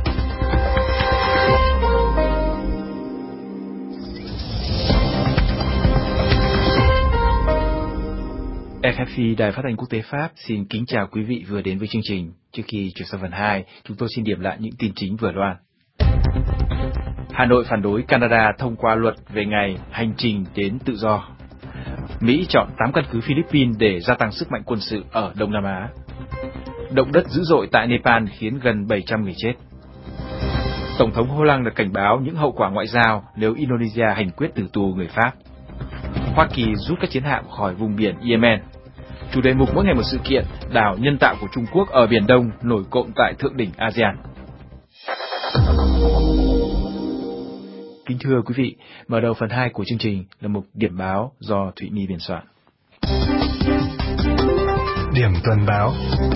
ép ép pê Đài Phát thanh Quốc tế Pháp xin kính chào quý vị vừa đến với chương trình. Trước khi chuyển sang phần hai, chúng tôi xin điểm lại những tin chính vừa loan. Hà Nội phản đối Canada thông qua luật về ngày hành trình đến tự do. Mỹ chọn tám căn cứ Philippines để gia tăng sức mạnh quân sự ở Đông Nam Á. Động đất dữ dội tại Nepal khiến gần bảy trăm người chết. Tổng thống Hollande đã cảnh báo những hậu quả ngoại giao nếu Indonesia hành quyết tử tù người Pháp. Hoa Kỳ rút các chiến hạm khỏi vùng biển Yemen. Chủ đề mục mỗi ngày một sự kiện, đảo nhân tạo của Trung Quốc ở Biển Đông nổi cộm tại Thượng đỉnh a sê an. Kính thưa quý vị, mở đầu phần hai của chương trình là mục điểm báo do Thụy My biên soạn. Điểm tuần báo.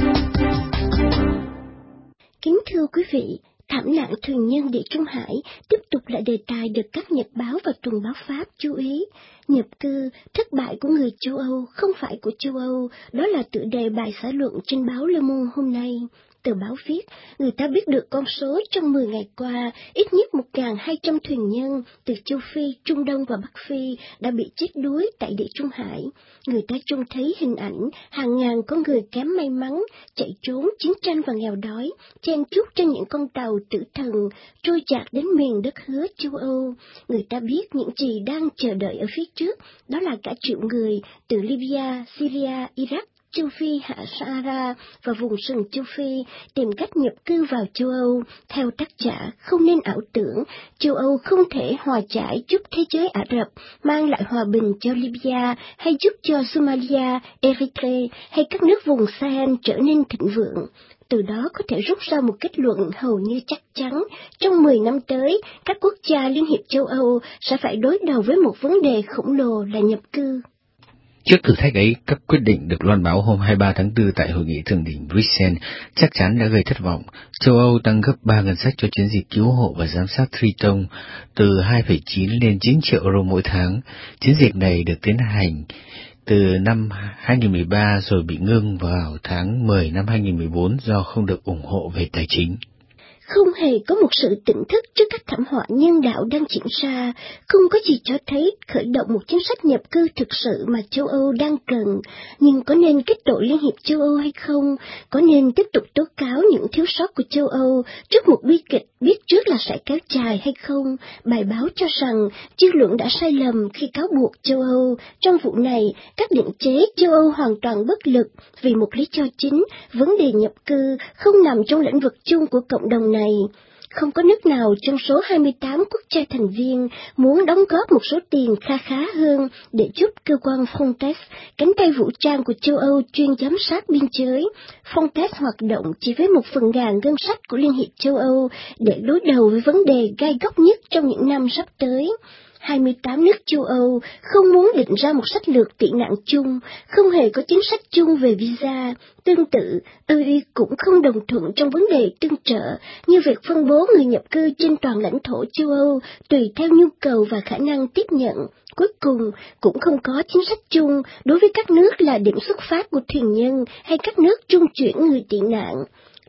Kính thưa quý vị, thảm nạn thuyền nhân địa Trung Hải tiếp tục là đề tài được các nhật báo và tuần báo Pháp chú ý. Nhập cư, thất bại của người châu Âu không phải của châu Âu, đó là tựa đề bài xã luận trên báo Le Monde hôm nay. Tờ báo viết, người ta biết được con số trong mười ngày qua, ít nhất một nghìn hai trăm thuyền nhân từ châu Phi, Trung Đông và Bắc Phi đã bị chết đuối tại địa Trung Hải. Người ta trông thấy hình ảnh hàng ngàn con người kém may mắn, chạy trốn chiến tranh và nghèo đói, chen chúc trên những con tàu tử thần, trôi dạt đến miền đất hứa châu Âu. Người ta biết những gì đang chờ đợi ở phía trước, đó là cả triệu người từ Libya, Syria, Iraq, châu Phi hạ Sahara và vùng sừng châu Phi tìm cách nhập cư vào châu Âu. Theo tác giả, không nên ảo tưởng châu Âu không thể hòa giải giúp thế giới Ả Rập mang lại hòa bình cho Libya, hay giúp cho Somalia, Eritrea hay các nước vùng Sahel trở nên thịnh vượng. Từ đó có thể rút ra một kết luận hầu như chắc chắn, trong mười năm tới, các quốc gia Liên hiệp châu Âu sẽ phải đối đầu với một vấn đề khổng lồ là nhập cư. Trước thử thách ấy, các quyết định được loan báo hôm hai mươi ba tháng tư tại hội nghị thượng đỉnh Bruxelles chắc chắn đã gây thất vọng. Châu Âu tăng gấp ba ngân sách cho chiến dịch cứu hộ và giám sát Triton từ hai phẩy chín lên chín triệu euro mỗi tháng. Chiến dịch này được tiến hành từ năm hai nghìn không trăm mười ba rồi bị ngưng vào tháng mười năm hai nghìn không trăm mười bốn do không được ủng hộ về tài chính. Không hề có một sự tỉnh thức trước các thảm họa nhân đạo đang diễn ra, không có gì cho thấy khởi động một chính sách nhập cư thực sự mà châu Âu đang cần. Nhưng có nên kích động Liên hiệp châu Âu hay không? Có nên tiếp tục tố cáo những thiếu sót của châu Âu trước một bi kịch biết trước là sẽ kéo dài hay không? Bài báo cho rằng dư luận đã sai lầm khi cáo buộc châu Âu. Trong vụ này, các định chế châu Âu hoàn toàn bất lực vì một lý do chính, vấn đề nhập cư không nằm trong lĩnh vực chung của cộng đồng này. Không có nước nào trong số hai mươi tám quốc gia thành viên muốn đóng góp một số tiền kha khá hơn để giúp cơ quan Frontex, cánh tay vũ trang của châu Âu chuyên giám sát biên giới. Frontex hoạt động chỉ với một phần ngàn ngân sách của Liên hiệp châu Âu để đối đầu với vấn đề gai góc nhất trong những năm sắp tới. hai mươi tám nước châu Âu không muốn định ra một sách lược tị nạn chung, không hề có chính sách chung về visa. Tương tự, e u cũng không đồng thuận trong vấn đề tương trợ, như việc phân bố người nhập cư trên toàn lãnh thổ châu Âu tùy theo nhu cầu và khả năng tiếp nhận. Cuối cùng, cũng không có chính sách chung đối với các nước là điểm xuất phát của thuyền nhân hay các nước trung chuyển người tị nạn.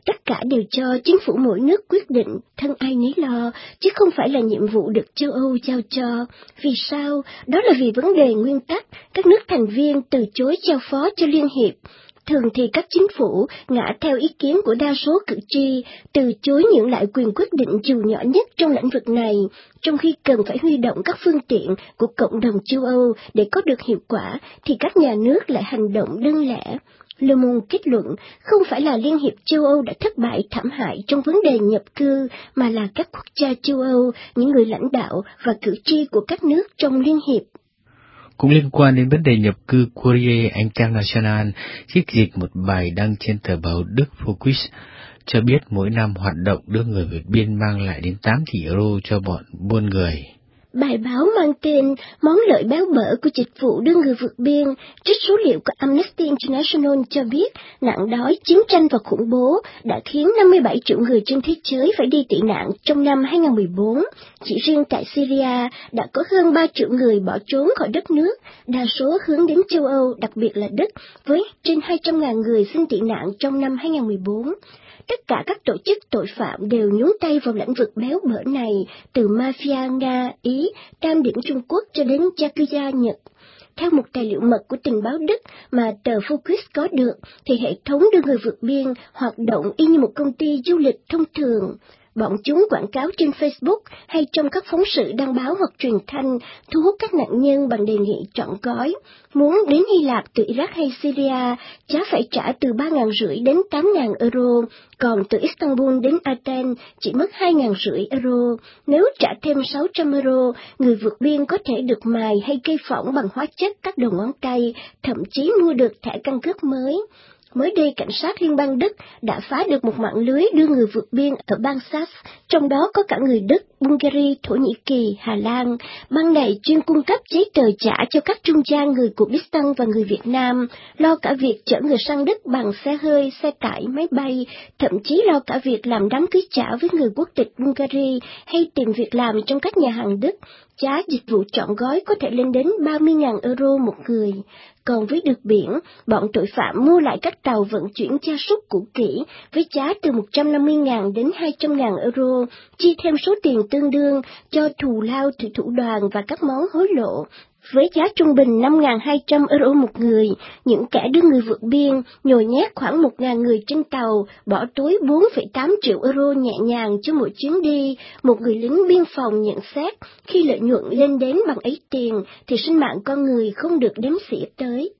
Tất cả đều cho chính phủ mỗi nước quyết định, thân ai nấy lo, chứ không phải là nhiệm vụ được châu Âu giao cho. Vì sao? Đó là vì vấn đề nguyên tắc, các nước thành viên từ chối giao phó cho Liên hiệp. Thường thì các chính phủ ngả theo ý kiến của đa số cử tri, từ chối nhượng lại quyền quyết định dù nhỏ nhất trong lĩnh vực này, trong khi cần phải huy động các phương tiện của cộng đồng châu Âu để có được hiệu quả, thì các nhà nước lại hành động đơn lẻ. Le Monde kết luận không phải là Liên hiệp châu Âu đã thất bại thảm hại trong vấn đề nhập cư, mà là các quốc gia châu Âu, những người lãnh đạo và cử tri của các nước trong Liên hiệp. Cũng liên quan đến vấn đề nhập cư, Courrier International trích dịch một bài đăng trên tờ báo Đức Focus cho biết mỗi năm hoạt động đưa người vượt biên mang lại đến tám tỷ euro cho bọn buôn người. Bài báo mang tên Món lợi béo bở của dịch vụ đưa người vượt biên, trích số liệu của Amnesty International cho biết nạn đói, chiến tranh và khủng bố đã khiến năm mươi bảy triệu người trên thế giới phải đi tị nạn trong năm hai không một bốn. Chỉ riêng tại Syria đã có hơn ba triệu người bỏ trốn khỏi đất nước, đa số hướng đến châu Âu, đặc biệt là Đức, với trên hai trăm nghìn người xin tị nạn trong năm hai không một bốn. Tất cả các tổ chức tội phạm đều nhúng tay vào lĩnh vực béo bở này, từ mafia Nga, Ý, tam điểm Trung Quốc cho đến Yakuza Nhật. Theo một tài liệu mật của tình báo Đức mà tờ Focus có được, thì hệ thống đưa người vượt biên hoạt động y như một công ty du lịch thông thường. Bọn chúng quảng cáo trên Facebook hay trong các phóng sự đăng báo hoặc truyền thanh, thu hút các nạn nhân bằng đề nghị trọn gói. Muốn đến Hy Lạp từ Iraq hay Syria, giá phải trả từ ba nghìn rưỡi đến tám nghìn euro, còn từ Istanbul đến Athens chỉ mất hai nghìn rưỡi euro. Nếu trả thêm sáu trăm euro, người vượt biên có thể được mài hay cây phỏng bằng hóa chất các đầu ngón tay, thậm chí mua được thẻ căn cước mới. Mới đây, cảnh sát liên bang Đức đã phá được một mạng lưới đưa người vượt biên ở bang Sass, trong đó có cả người Đức, Bulgaria, Thổ Nhĩ Kỳ, Hà Lan. Bang này chuyên cung cấp giấy tờ giả cho các trung gian người Kurdistan và người Việt Nam, lo cả việc chở người sang Đức bằng xe hơi, xe tải, máy bay, thậm chí lo cả việc làm đám cưới trả với người quốc tịch Bulgaria hay tìm việc làm trong các nhà hàng Đức. Giá dịch vụ trọn gói có thể lên đến ba mươi nghìn euro một người. Còn với đường biển, bọn tội phạm mua lại các tàu vận chuyển gia súc cũ kỹ với giá từ một trăm năm mươi nghìn đến hai trăm nghìn euro, chi thêm số tiền tương đương cho thù lao thủy thủ đoàn và các món hối lộ. Với giá trung bình năm nghìn hai trăm euro một người, những kẻ đưa người vượt biên nhồi nhét khoảng một nghìn người trên tàu, bỏ túi bốn phẩy tám triệu euro nhẹ nhàng cho mỗi chuyến đi. Một người lính biên phòng nhận xét, khi lợi nhuận lên đến bằng ấy tiền, thì sinh mạng con người không được đếm xỉa tới.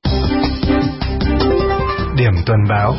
Điểm tuần báo.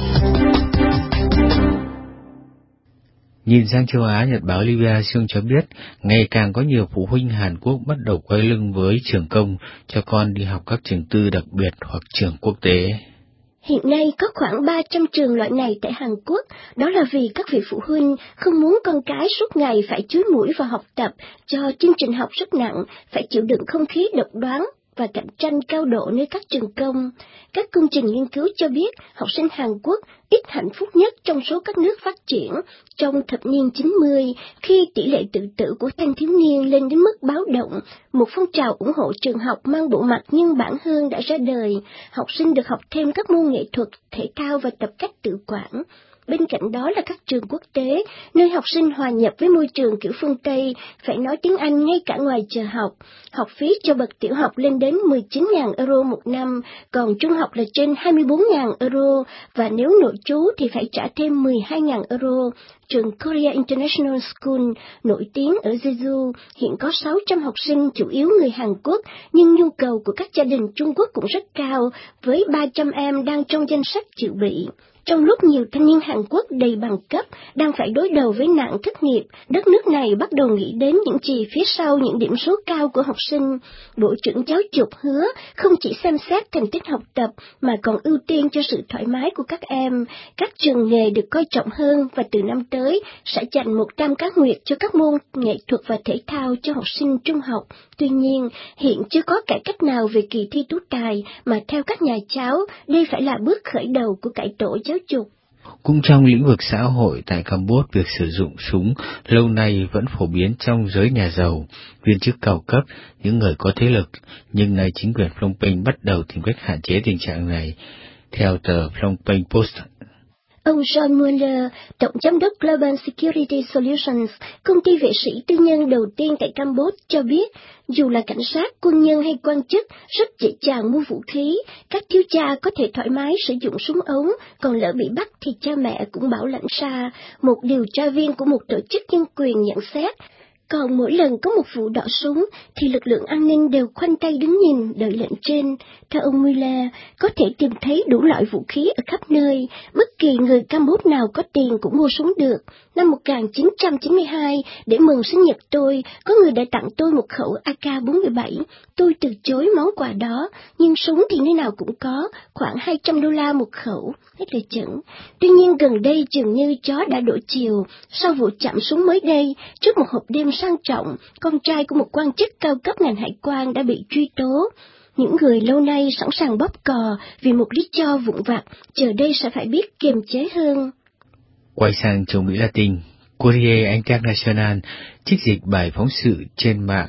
Nhìn sang châu Á, Nhật báo Liberación cho biết, ngày càng có nhiều phụ huynh Hàn Quốc bắt đầu quay lưng với trường công, cho con đi học các trường tư đặc biệt hoặc trường quốc tế. Hiện nay có khoảng ba trăm trường loại này tại Hàn Quốc, đó là vì các vị phụ huynh không muốn con cái suốt ngày phải chúi mũi vào học tập cho chương trình học rất nặng, phải chịu đựng không khí độc đoán và cạnh tranh cao độ nơi các trường công. Các công trình nghiên cứu cho biết học sinh Hàn Quốc ít hạnh phúc nhất trong số các nước phát triển trong thập niên chín mươi, khi tỷ lệ tự tử của thanh thiếu niên lên đến mức báo động. Một phong trào ủng hộ trường học mang bộ mặt nhân bản hơn đã ra đời. Học sinh được học thêm các môn nghệ thuật, thể thao và tập cách tự quản. Bên cạnh đó là các trường quốc tế, nơi học sinh hòa nhập với môi trường kiểu phương Tây, phải nói tiếng Anh ngay cả ngoài giờ học. Học phí cho bậc tiểu học lên đến mười chín nghìn euro một năm, còn trung học là trên hai mươi bốn nghìn euro, và nếu nội trú thì phải trả thêm mười hai nghìn euro. Trường Korea International School, nổi tiếng ở Jeju, hiện có sáu trăm học sinh chủ yếu người Hàn Quốc, nhưng nhu cầu của các gia đình Trung Quốc cũng rất cao, với ba trăm em đang trong danh sách dự bị. Trong lúc nhiều thanh niên Hàn Quốc đầy bằng cấp đang phải đối đầu với nạn thất nghiệp, đất nước này bắt đầu nghĩ đến những gì phía sau những điểm số cao của học sinh. Bộ trưởng Giáo dục hứa không chỉ xem xét thành tích học tập mà còn ưu tiên cho sự thoải mái của các em. Các trường nghề được coi trọng hơn và từ năm tới sẽ dành một trăm các nguyệt cho các môn nghệ thuật và thể thao cho học sinh trung học. Tuy nhiên, hiện chưa có cải cách nào về kỳ thi tú tài mà theo các nhà giáo, đây phải là bước khởi đầu của cải tổ giáo dục. Cũng trong lĩnh vực xã hội tại Campuchia, việc sử dụng súng lâu nay vẫn phổ biến trong giới nhà giàu, viên chức cao cấp, những người có thế lực, nhưng nay chính quyền Phnom Penh bắt đầu tìm cách hạn chế tình trạng này, theo tờ Phnom Penh Post. Ông John Mueller, tổng giám đốc Global Security Solutions, công ty vệ sĩ tư nhân đầu tiên tại Campuchia, cho biết, dù là cảnh sát, quân nhân hay quan chức, rất dễ dàng mua vũ khí, các thiếu cha có thể thoải mái sử dụng súng ống, còn lỡ bị bắt thì cha mẹ cũng bảo lãnh xa, một điều tra viên của một tổ chức nhân quyền nhận xét. Còn mỗi lần có một vụ đọ súng, thì lực lượng an ninh đều khoanh tay đứng nhìn, đợi lệnh trên. Theo ông Mueller, có thể tìm thấy đủ loại vũ khí ở khắp nơi, bất kỳ người Campuchia nào có tiền cũng mua súng được. Năm một nghìn chín trăm chín mươi hai, để mừng sinh nhật tôi, có người đã tặng tôi một khẩu A K bốn mươi bảy. Tôi từ chối món quà đó, nhưng súng thì nơi nào cũng có, khoảng hai trăm đô la một khẩu. Hết lời chẩn. Tuy nhiên gần đây dường như chó đã đổi chiều, sau vụ chạm súng mới đây, trước một hộp đêm sang trọng, con trai của một quan chức cao cấp ngành hải quan đã bị truy tố. Những người lâu nay sẵn sàng bóp cò vì một lý do vụn vặt, giờ đây sẽ phải biết kiềm chế hơn. Quay sang châu Mỹ Latin, Corriere International trích dịch bài phóng sự trên mạng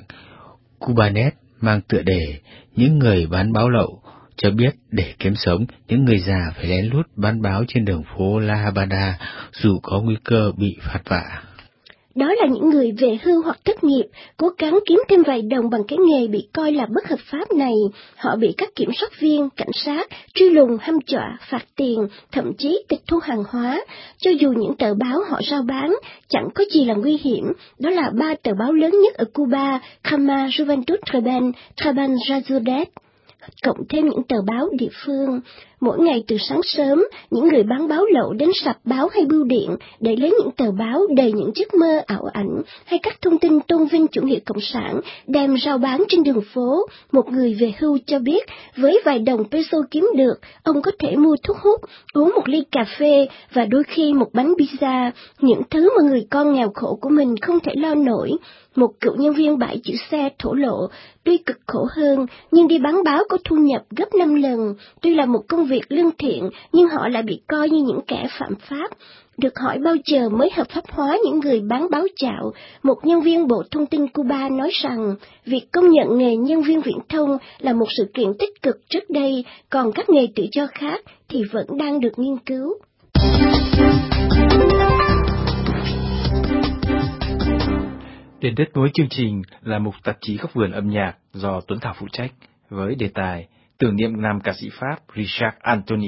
Cubanet mang tựa đề "Những người bán báo lậu", cho biết để kiếm sống, những người già phải lén lút bán báo trên đường phố La Habana dù có nguy cơ bị phạt vạ. Đó là những người về hưu hoặc thất nghiệp, cố gắng kiếm thêm vài đồng bằng cái nghề bị coi là bất hợp pháp này. Họ bị các kiểm soát viên, cảnh sát, truy lùng, hăm dọa, phạt tiền, thậm chí tịch thu hàng hóa. Cho dù những tờ báo họ rao bán chẳng có gì là nguy hiểm, đó là ba tờ báo lớn nhất ở Cuba, Cama, Juventud Treben, Traban Razudet, cộng thêm những tờ báo địa phương. Mỗi ngày từ sáng sớm, những người bán báo lậu đến sạp báo hay bưu điện để lấy những tờ báo đầy những giấc mơ ảo ảnh hay các thông tin tôn vinh chủ nghĩa cộng sản đem rao bán trên đường phố. Một người về hưu cho biết, với vài đồng peso kiếm được, ông có thể mua thuốc hút, uống một ly cà phê và đôi khi một bánh pizza, những thứ mà người con nghèo khổ của mình không thể lo nổi. Một cựu nhân viên bãi giữ xe thổ lộ, tuy cực khổ hơn, nhưng đi bán báo có thu nhập gấp năm lần. Tuy là một công việc lương thiện, nhưng họ lại bị coi như những kẻ phạm pháp. Được hỏi bao giờ mới hợp pháp hóa những người bán báo dạo, một nhân viên Bộ Thông tin Cuba nói rằng, việc công nhận nghề nhân viên viễn thông là một sự kiện tích cực trước đây, còn các nghề tự do khác thì vẫn đang được nghiên cứu. Đến đất nối chương trình là một tạp chí góc vườn âm nhạc do Tuấn Thảo phụ trách, với đề tài tưởng niệm nam ca sĩ Pháp Richard Anthony.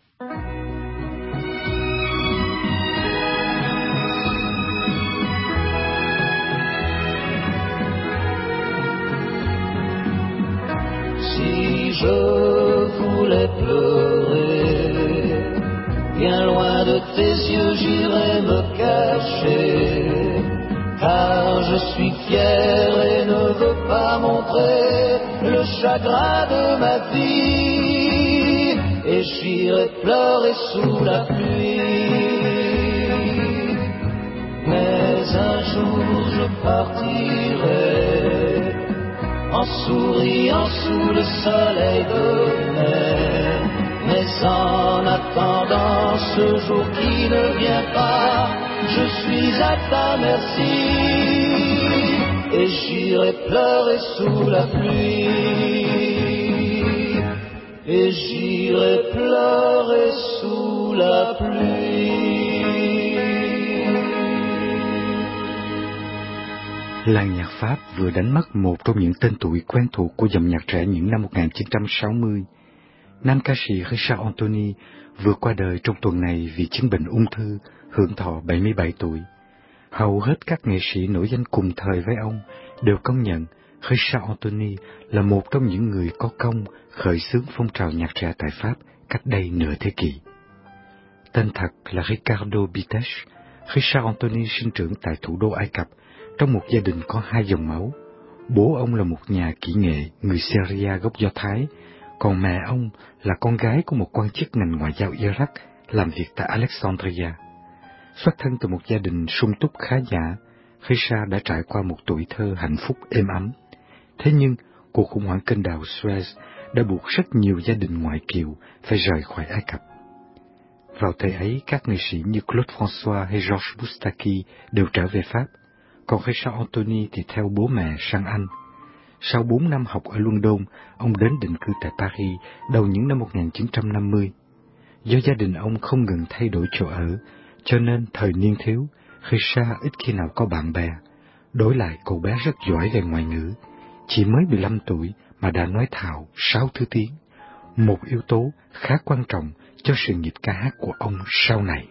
Si je voulais pleurer, bien loin de tes yeux j'irais me cacher, car je suis fier et ne veux pas montrer le chagrin de ma vie, et j'irai pleurer sous la pluie. Mais un jour je partirai en souriant sous le soleil de mer, mais en attendant ce jour qui ne vient pas, je suis à ta merci, et j'irai pleurer sous la pluie, et j'irai pleurer sous la pluie. Làng nhạc Pháp vừa đánh mất một trong những tên tuổi quen thuộc của dòng nhạc trẻ những năm một nghìn chín trăm sáu mươi. Nam ca sĩ Richard Anthony vừa qua đời trong tuần này vì chứng bệnh ung thư, hưởng thọ bảy mươi bảy tuổi. Hầu hết các nghệ sĩ nổi danh cùng thời với ông đều công nhận Richard Anthony là một trong những người có công khởi xướng phong trào nhạc trẻ tại Pháp cách đây nửa thế kỷ. Tên thật là Ricardo Bites, Richard Anthony sinh trưởng tại thủ đô Ai Cập trong một gia đình có hai dòng máu. Bố ông là một nhà kỹ nghệ người Syria gốc Do Thái, còn mẹ ông là con gái của một quan chức ngành ngoại giao Iraq làm việc tại Alexandria. Xuất thân từ một gia đình sung túc khá giả, Richard đã trải qua một tuổi thơ hạnh phúc êm ấm. Thế nhưng, cuộc khủng hoảng kênh đào Suez đã buộc rất nhiều gia đình ngoại kiều phải rời khỏi Ai Cập. Vào thời ấy, các nghệ sĩ như Claude François hay Georges Moustaki đều trở về Pháp, còn Richard Anthony thì theo bố mẹ sang Anh. Sau bốn năm học ở London, ông đến định cư tại Paris đầu những năm một nghìn chín trăm năm mươi. Do gia đình ông không ngừng thay đổi chỗ ở, cho nên thời niên thiếu, Richard ít khi nào có bạn bè. Đối lại cậu bé rất giỏi về ngoại ngữ, chỉ mới mười lăm tuổi mà đã nói thạo sáu thứ tiếng, một yếu tố khá quan trọng cho sự nghiệp ca hát của ông sau này.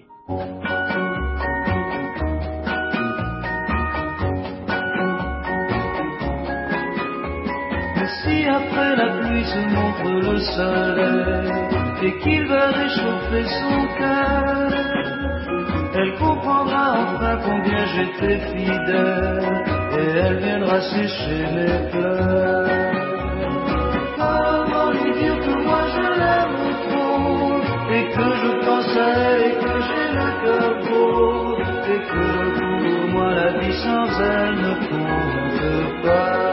Si après la pluie se montre le soleil et qu'il va réchauffer son cœur, elle comprendra enfin combien j'étais fidèle et elle viendra sécher mes pleurs. Comment lui dire que moi je l'aime trop et que je pense à elle et que j'ai le cœur beau et que pour moi la vie sans elle ne compte pas.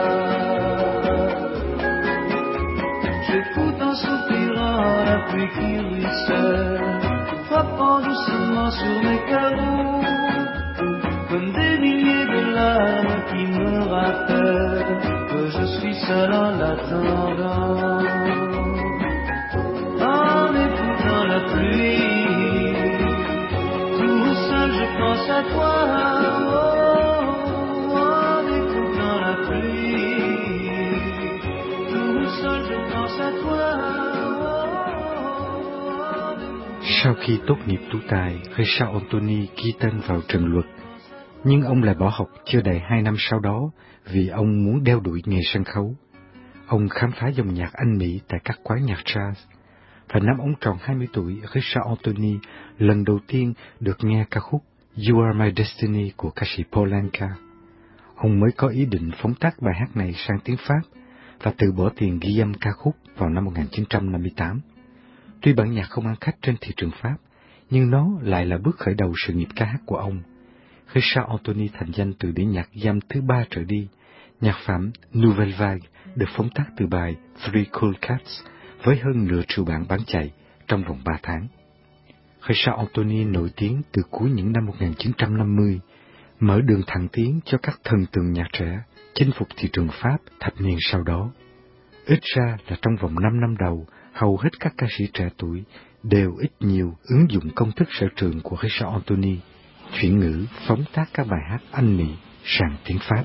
J'écoute en soupirant la pluie qui ruisselle, frappant doucement sur mes carreaux, comme des milliers de larmes qui me rappellent que je suis seul en l'attendant. En écoutant la pluie, tout seul je pense à toi. Oh, en écoutant la pluie, tout seul je pense à toi. Sau khi tốt nghiệp tú tài, Richard Anthony ghi tên vào trường luật, nhưng ông lại bỏ học chưa đầy hai năm sau đó vì ông muốn đeo đuổi nghề sân khấu. Ông khám phá dòng nhạc Anh Mỹ tại các quán nhạc jazz, và năm ông tròn hai mươi tuổi, Richard Anthony lần đầu tiên được nghe ca khúc You Are My Destiny của ca sĩ Paul Anka. Ông mới có ý định phóng tác bài hát này sang tiếng Pháp và từ bỏ tiền ghi âm ca khúc vào năm một nghìn chín trăm năm mươi tám. Tuy bản nhạc không ăn khách trên thị trường Pháp, nhưng nó lại là bước khởi đầu sự nghiệp ca hát của ông. Richard Anthony thành danh từ đĩa nhạc ghi âm thứ ba trở đi. Nhạc phẩm Nouvelle Vague được phóng tác từ bài Three Cool Cats với hơn nửa triệu bản bán chạy trong vòng ba tháng. Richard Anthony nổi tiếng từ cuối những năm một nghìn chín trăm năm mươi, mở đường thẳng tiến cho các thần tượng nhạc trẻ chinh phục thị trường Pháp thập niên sau đó. Ít ra là trong vòng năm năm đầu, hầu hết các ca sĩ trẻ tuổi đều ít nhiều ứng dụng công thức sở trường của Richard Anthony, chuyển ngữ phóng tác các bài hát Anh Mỹ sang tiếng Pháp.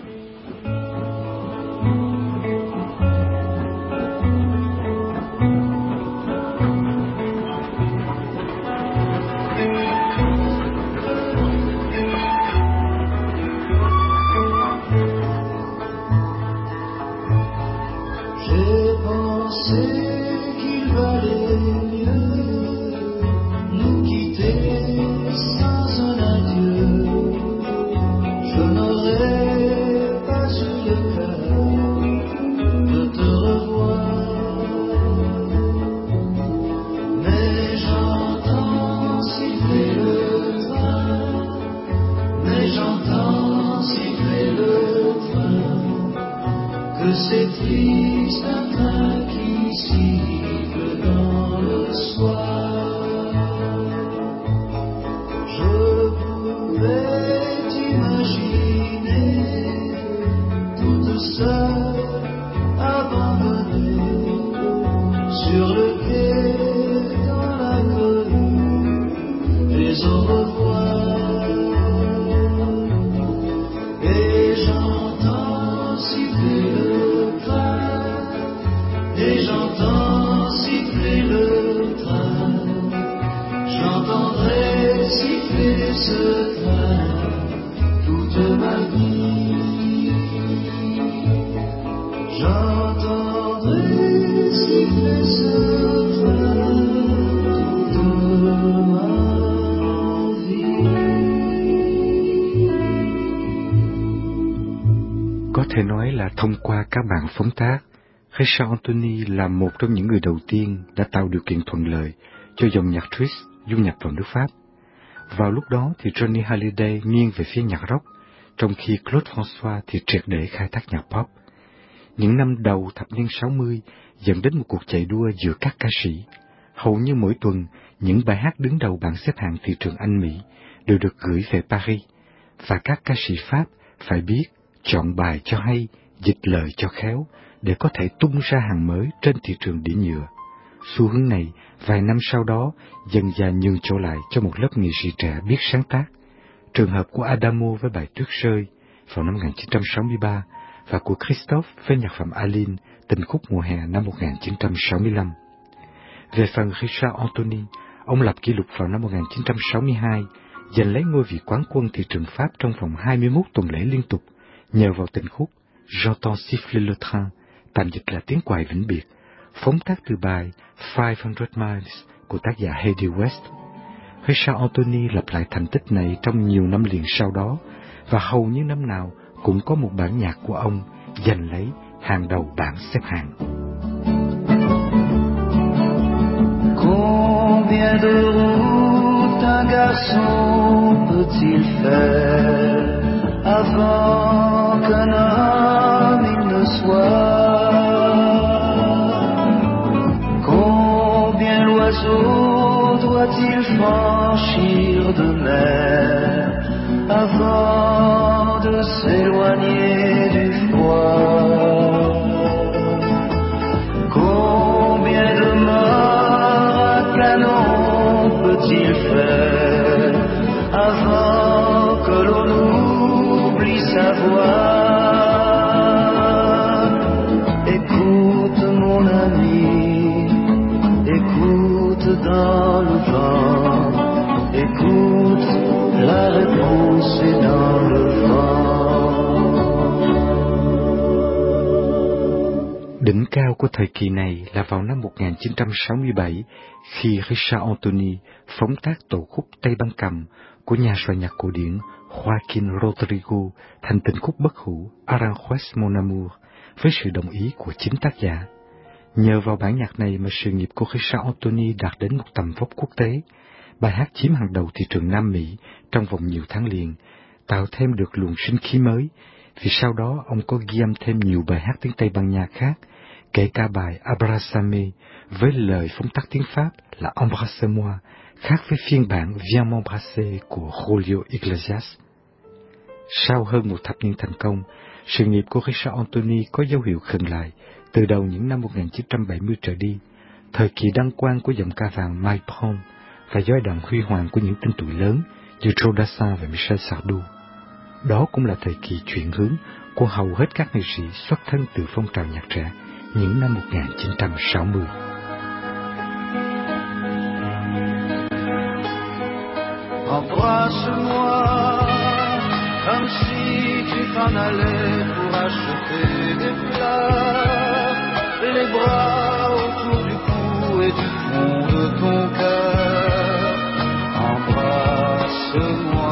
Có thể nói là thông qua các bản phóng tác, Richard Anthony là một trong những người đầu tiên đã tạo điều kiện thuận lợi cho dòng nhạc twist du nhập vào nước Pháp. Vào lúc đó thì Johnny Hallyday nghiêng về phía nhạc rock, trong khi Claude François thì triệt để khai thác nhạc pop. Những năm đầu thập niên sáu mươi dẫn đến một cuộc chạy đua giữa các ca sĩ. Hầu như mỗi tuần, những bài hát đứng đầu bảng xếp hạng thị trường Anh Mỹ đều được gửi về Paris, và các ca sĩ Pháp phải biết chọn bài cho hay, dịch lời cho khéo để có thể tung ra hàng mới trên thị trường đĩa nhựa. Xu hướng này, vài năm sau đó, dần dần nhường chỗ lại cho một lớp nghệ sĩ trẻ biết sáng tác. Trường hợp của Adamo với bài Tuyết rơi vào năm một nghìn chín trăm sáu mươi ba và của Christophe với nhạc phẩm Aline, Tình khúc mùa hè năm một nghìn chín trăm sáu mươi lăm. Về phần Richard Anthony, ông lập kỷ lục vào năm một nghìn chín trăm sáu mươi hai, giành lấy ngôi vị quán quân thị trường Pháp trong vòng hai mươi mốt tuần lễ liên tục, nhờ vào tình khúc J'entends siffler le train, tạm dịch là tiếng còi vĩnh biệt, phóng tác từ bài five hundred miles của tác giả Hedy West. Richard Anthony lặp lại thành tích này trong nhiều năm liền sau đó, và hầu như năm nào cũng có một bản nhạc của ông giành lấy hàng đầu bảng xếp hạng. Combien de routes un garçon peut-il faire avant qu'un homme il ne soit? Combien l'oiseau doit-il franchir de mer avant de s'éloigner du froid? Combien de morts un canon peut-il faire avant que l'on oublie sa voix? Écoute mon ami, écoute dans le vent, écoute, la réponse est dans le vent. Đỉnh cao của thời kỳ này là vào năm một nghìn chín trăm sáu mươi bảy, khi Richard Anthony phóng tác tổ khúc Tây Ban Cầm của nhà soạn nhạc cổ điển Joaquin Rodrigo thành tình khúc bất hủ Aranjuez Mon Amour với sự đồng ý của chính tác giả. Nhờ vào bản nhạc này mà sự nghiệp của Richard Anthony đạt đến một tầm vóc quốc tế. Bài hát chiếm hàng đầu thị trường Nam Mỹ trong vòng nhiều tháng liền, tạo thêm được luồng sinh khí mới, vì sau đó ông có ghi âm thêm nhiều bài hát tiếng Tây Ban Nha khác, kể cả bài Abrázame với lời phóng tác tiếng Pháp là Embrasse-moi, khác với phiên bản Viens m'embrasser của Julio Iglesias. Sau hơn một thập niên thành công, sự nghiệp của Richard Anthony có dấu hiệu khựng lại từ đầu những năm một nghìn chín trăm bảy mươi trở đi, thời kỳ đăng quang của giọng ca vàng Mike Brown và giai đoạn huy hoàng của những tên tuổi lớn như Joe Dassin và Michel Sardou. Đó cũng là thời kỳ chuyển hướng của hầu hết các nghệ sĩ xuất thân từ phong trào nhạc trẻ những năm một nghìn chín trăm sáu mươi. Embrasse-moi comme si tu t'en allais pour acheter des fleurs, les bras autour du cou et du fond de ton cœur. Embrasse-moi.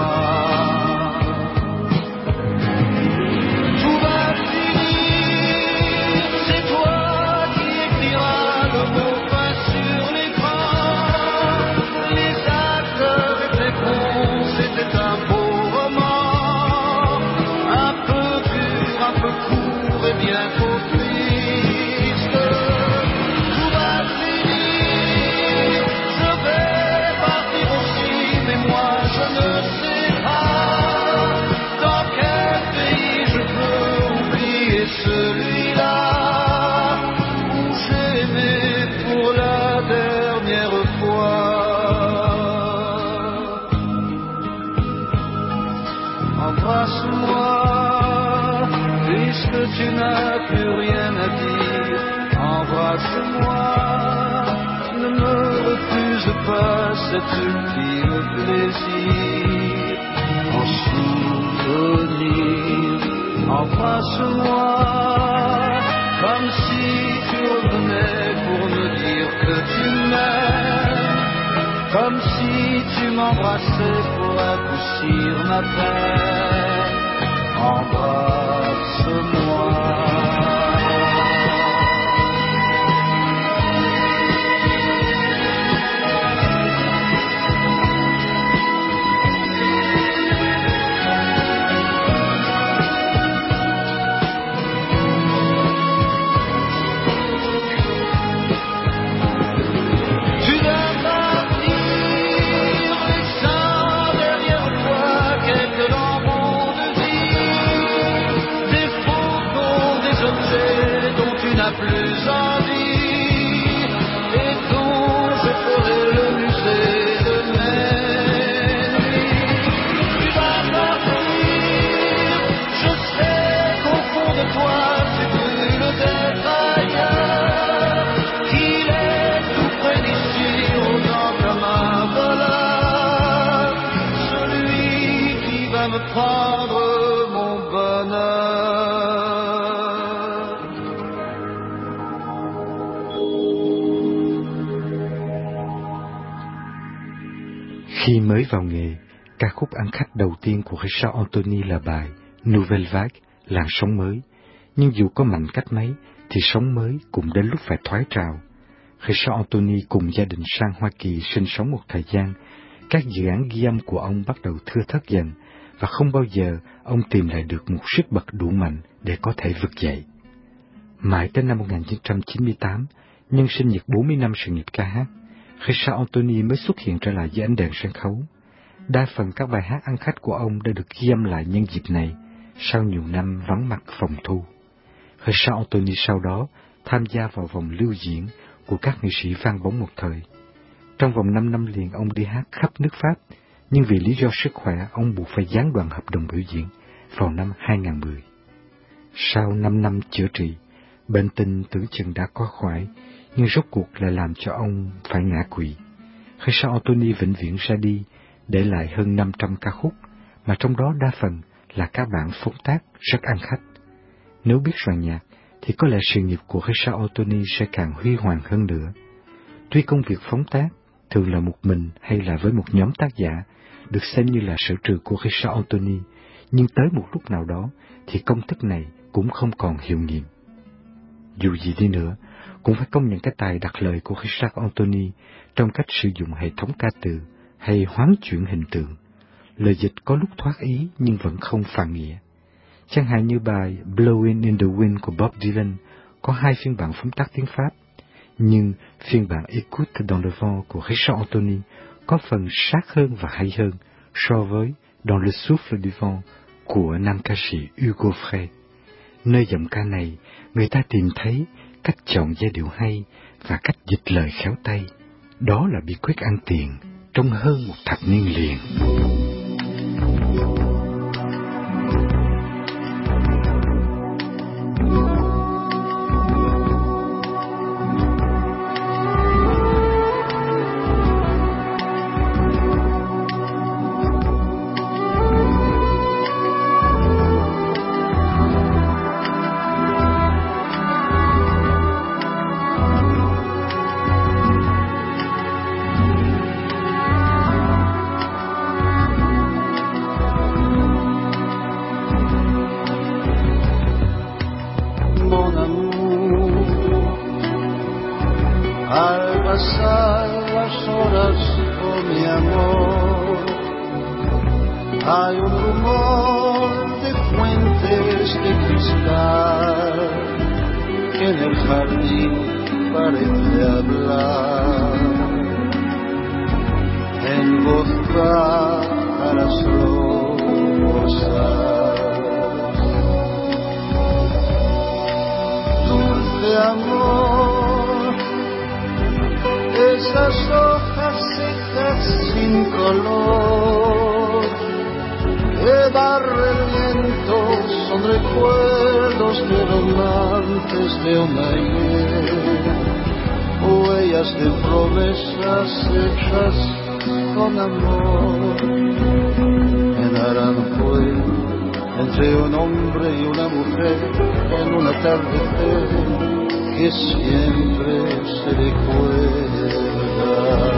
Tout va finir, c'est toi qui écriras le mot fin sur l'écran. Les acteurs étaient cons, c'était un beau roman, un peu dur, un peu court et bientôt triste. Tout va finir, je vais partir aussi, mais moi je ne sais pas dans quel pays je peux oublier celui-là où j'ai aimé pour la dernière fois. Embrasse-moi, puisque tu n'as plus rien à dire. Embrasse-moi, ne me refuse pas cet ultime plaisir. En souvenir, embrasse-moi, comme si tu revenais pour me dire que tu m'aimes, comme si tu m'embrassais pour adoucir ma peine. Embrasse-moi. Tu vas partir, laissant derrière toi quelques lambeaux de vie, des photos, des Khi mới vào nghề, ca khúc ăn khách đầu tiên của Richard Anthony là bài Nouvelle Vague, làn sóng mới. Nhưng dù có mạnh cách mấy, thì sóng mới cũng đến lúc phải thoái trào. Richard Anthony cùng gia đình sang Hoa Kỳ sinh sống một thời gian. Các dự án ghi âm của ông bắt đầu thưa thớt dần, và không bao giờ ông tìm lại được một sức bật đủ mạnh để có thể vực dậy. Mãi tới năm một nghìn chín trăm chín mươi tám, nhân sinh nhật bốn mươi năm sự nghiệp ca hát, Richard Anthony mới xuất hiện trở lại với ánh đèn sân khấu. Đa phần các bài hát ăn khách của ông đã được ghi âm lại nhân dịp này, sau nhiều năm vắng mặt phòng thu. Richard Anthony sau đó tham gia vào vòng lưu diễn của các nghệ sĩ vang bóng một thời. Trong vòng năm năm liền ông đi hát khắp nước Pháp, nhưng vì lý do sức khỏe ông buộc phải gián đoạn hợp đồng biểu diễn vào năm hai nghìn không trăm mười. Sau năm năm chữa trị, bệnh tình tưởng chừng đã qua khỏi, nhưng rốt cuộc lại làm cho ông phải ngã quỵ. Richard Anthony vĩnh viễn ra đi, để lại hơn năm trăm ca khúc, mà trong đó đa phần là các bản phóng tác rất ăn khách. Nếu biết soạn nhạc, thì có lẽ sự nghiệp của Richard Anthony sẽ càng huy hoàng hơn nữa. Tuy công việc phóng tác thường là một mình hay là với một nhóm tác giả được xem như là sở trường của Richard Anthony, nhưng tới một lúc nào đó thì công thức này cũng không còn hiệu nghiệm. Dù gì đi nữa, cũng phải công nhận cái tài đặt lời của Richard Anthony trong cách sử dụng hệ thống ca từ hay hoán chuyển hình tượng. Lời dịch có lúc thoát ý nhưng vẫn không phản nghĩa. Chẳng hạn như bài Blowing in the Wind của Bob Dylan có hai phiên bản phóng tác tiếng Pháp, nhưng phiên bản Écoute dans le vent của Richard Anthony có phần sát hơn và hay hơn so với Dans le souffle du vent của nam ca sĩ Hugo Frey. Nơi giọng ca này, người ta tìm thấy cách chọn giai điệu hay và cách dịch lời khéo tay. Đó là bí quyết ăn tiền trong hơn một thập niên liền. Hay un rumor de fuentes de cristal que en el jardín parece hablar en voz baja las rosas. Dulce amor, esas hojas secas sin color que barre el viento son recuerdos de romances de un ayer, huellas de promesas hechas con amor. En Aranjuez, entre un hombre y una mujer, en un atardecer que siempre se recuerda.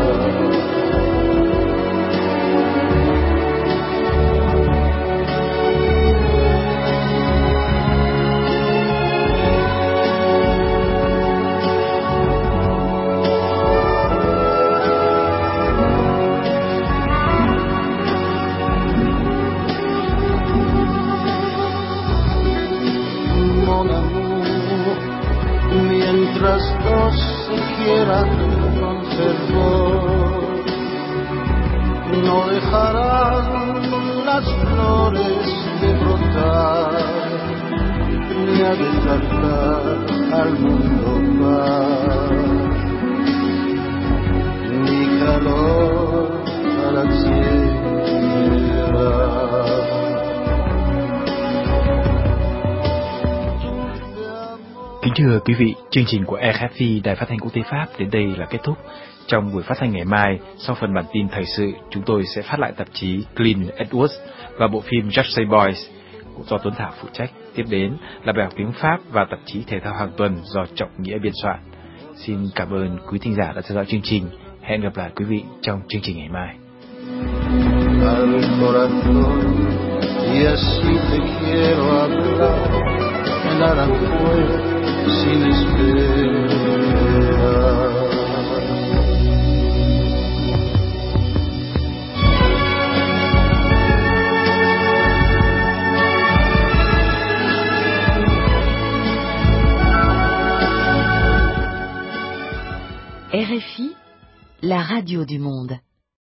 Mientras dos se quieran con fervor, no dejarán las flores de brotar, ni a despertar al mundo paz, ni calor a la tierra. Kính thưa quý vị, chương trình của R F I Đài Phát thanh Quốc tế Pháp đến đây là kết thúc. Trong buổi phát thanh ngày mai, sau phần bản tin thời sự, chúng tôi sẽ phát lại tạp chí Clint Edwards và bộ phim Just Say Boys do Tuấn Thảo phụ trách. Tiếp đến là bài học tiếng Pháp và tạp chí Thể thao hàng tuần do Trọng Nghĩa biên soạn. Xin cảm ơn quý thính giả đã theo dõi chương trình. Hẹn gặp lại quý vị trong chương trình ngày mai. al corazón y así te quiero hablar en Aranjuez sin esperar. R F I, la radio du monde.